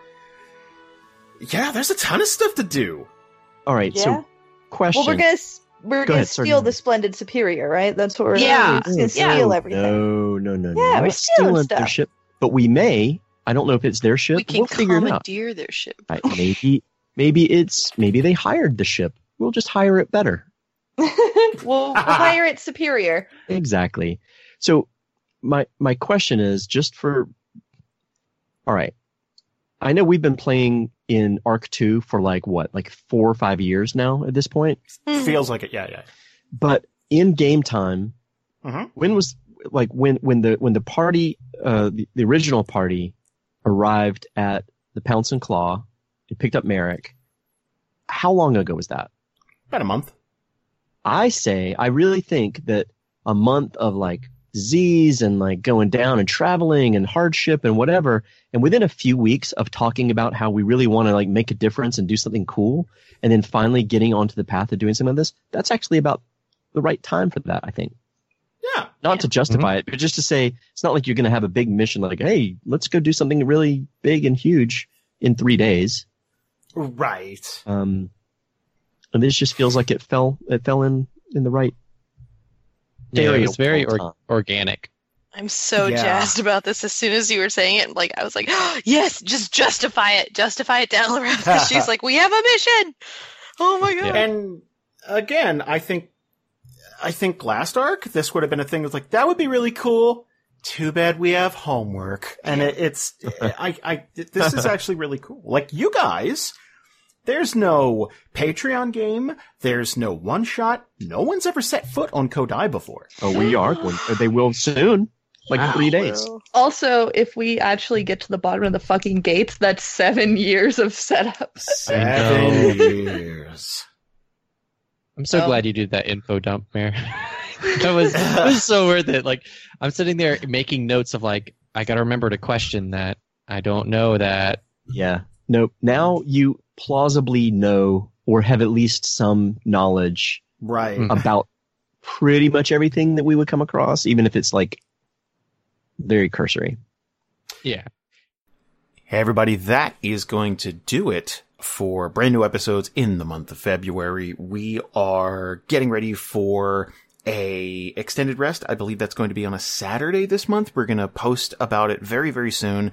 Yeah, there's a ton of stuff to do. All right, Yeah. so question. Well, we're Go gonna ahead, sorry, steal no. the Splendid Superior, right? That's what we're Yeah. We're gonna steal everything. No. Yeah, We're we're not stealing their stuff. ship, but we may. I don't know if it's their ship. We can We'll figure it out. commandeer their ship. Right, maybe they hired the ship. We'll just hire it better. we'll hire it superior. Exactly. So my question is just for. All right, I know we've been playing in Arc 2 for like 4 or 5 years now at this point. Feels like it. Yeah. But in game time, Mhm. when was when the party, the original party, arrived at the Pounce and Claw and picked up Merrick? How long ago was that? About a month. I really think that a month of like Z's and like going down and traveling and hardship and whatever, and within a few weeks of talking about how we really want to like make a difference and do something cool, and then finally getting onto the path of doing some of this, that's actually about the right time for that, I think. Yeah. Not to justify it, but just to say it's not like you're going to have a big mission like, hey, let's go do something really big and huge in 3 days. Right. And this just feels like it fell in the right Yeah, area it was very all the time. organic. I'm so Yeah. jazzed about this. As soon as you were saying it, like I was like, oh, yes, just justify it to Elrath. 'Cause she's like, we have a mission. Oh my god! And again, I think last arc, this would have been a thing that's like, that would be really cool. Too bad we have homework. And this is actually really cool. Like, you guys, there's no Patreon game. There's no one shot. No one's ever set foot on Kodai before. Oh, we are going. They will soon. Like 3 days. Also, if we actually get to the bottom of the fucking gates, that's 7 years of setup. 7 years. I'm so glad you did that info dump, Mare. It was so worth it. Like, I'm sitting there making notes of like, I gotta remember to question that. I don't know that. Yeah. Nope. Now you plausibly know or have at least some knowledge Right. about pretty much everything that we would come across, even if it's like very cursory. Yeah. Hey, everybody, that is going to do it for brand new episodes in the month of February. We are getting ready for a extended rest. I believe that's going to be on a Saturday this month. We're going to post about it very, very soon.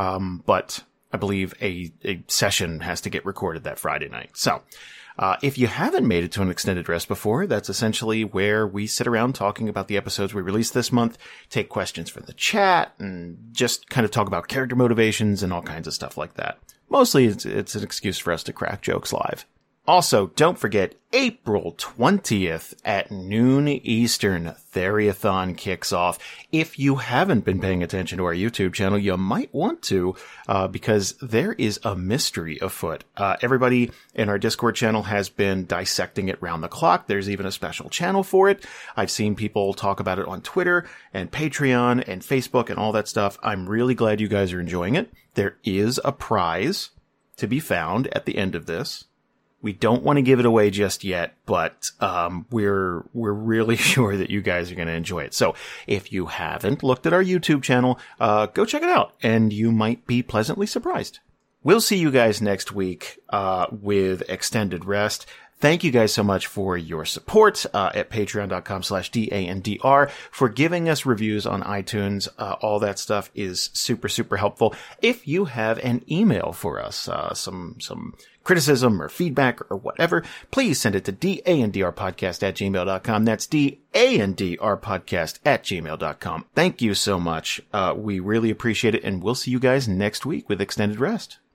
But I believe a session has to get recorded that Friday night. So, if you haven't made it to an extended rest before, that's essentially where we sit around talking about the episodes we released this month, take questions from the chat, and just kind of talk about character motivations and all kinds of stuff like that. Mostly it's an excuse for us to crack jokes live. Also, don't forget, April 20th at noon Eastern, Theriathon kicks off. If you haven't been paying attention to our YouTube channel, you might want to, because there is a mystery afoot. Everybody in our Discord channel has been dissecting it round the clock. There's even a special channel for it. I've seen people talk about it on Twitter and Patreon and Facebook and all that stuff. I'm really glad you guys are enjoying it. There is a prize to be found at the end of this. We don't want to give it away just yet, but we're really sure that you guys are going to enjoy it. So if you haven't looked at our YouTube channel, go check it out, and you might be pleasantly surprised. We'll see you guys next week with Extended Rest. Thank you guys so much for your support at patreon.com/DANDR, for giving us reviews on iTunes. All that stuff is super, super helpful. If you have an email for us, some criticism or feedback or whatever, please send it to dandrpodcast@gmail.com. That's dandrpodcast@gmail.com. Thank you so much. We really appreciate it, and we'll see you guys next week with Extended Rest.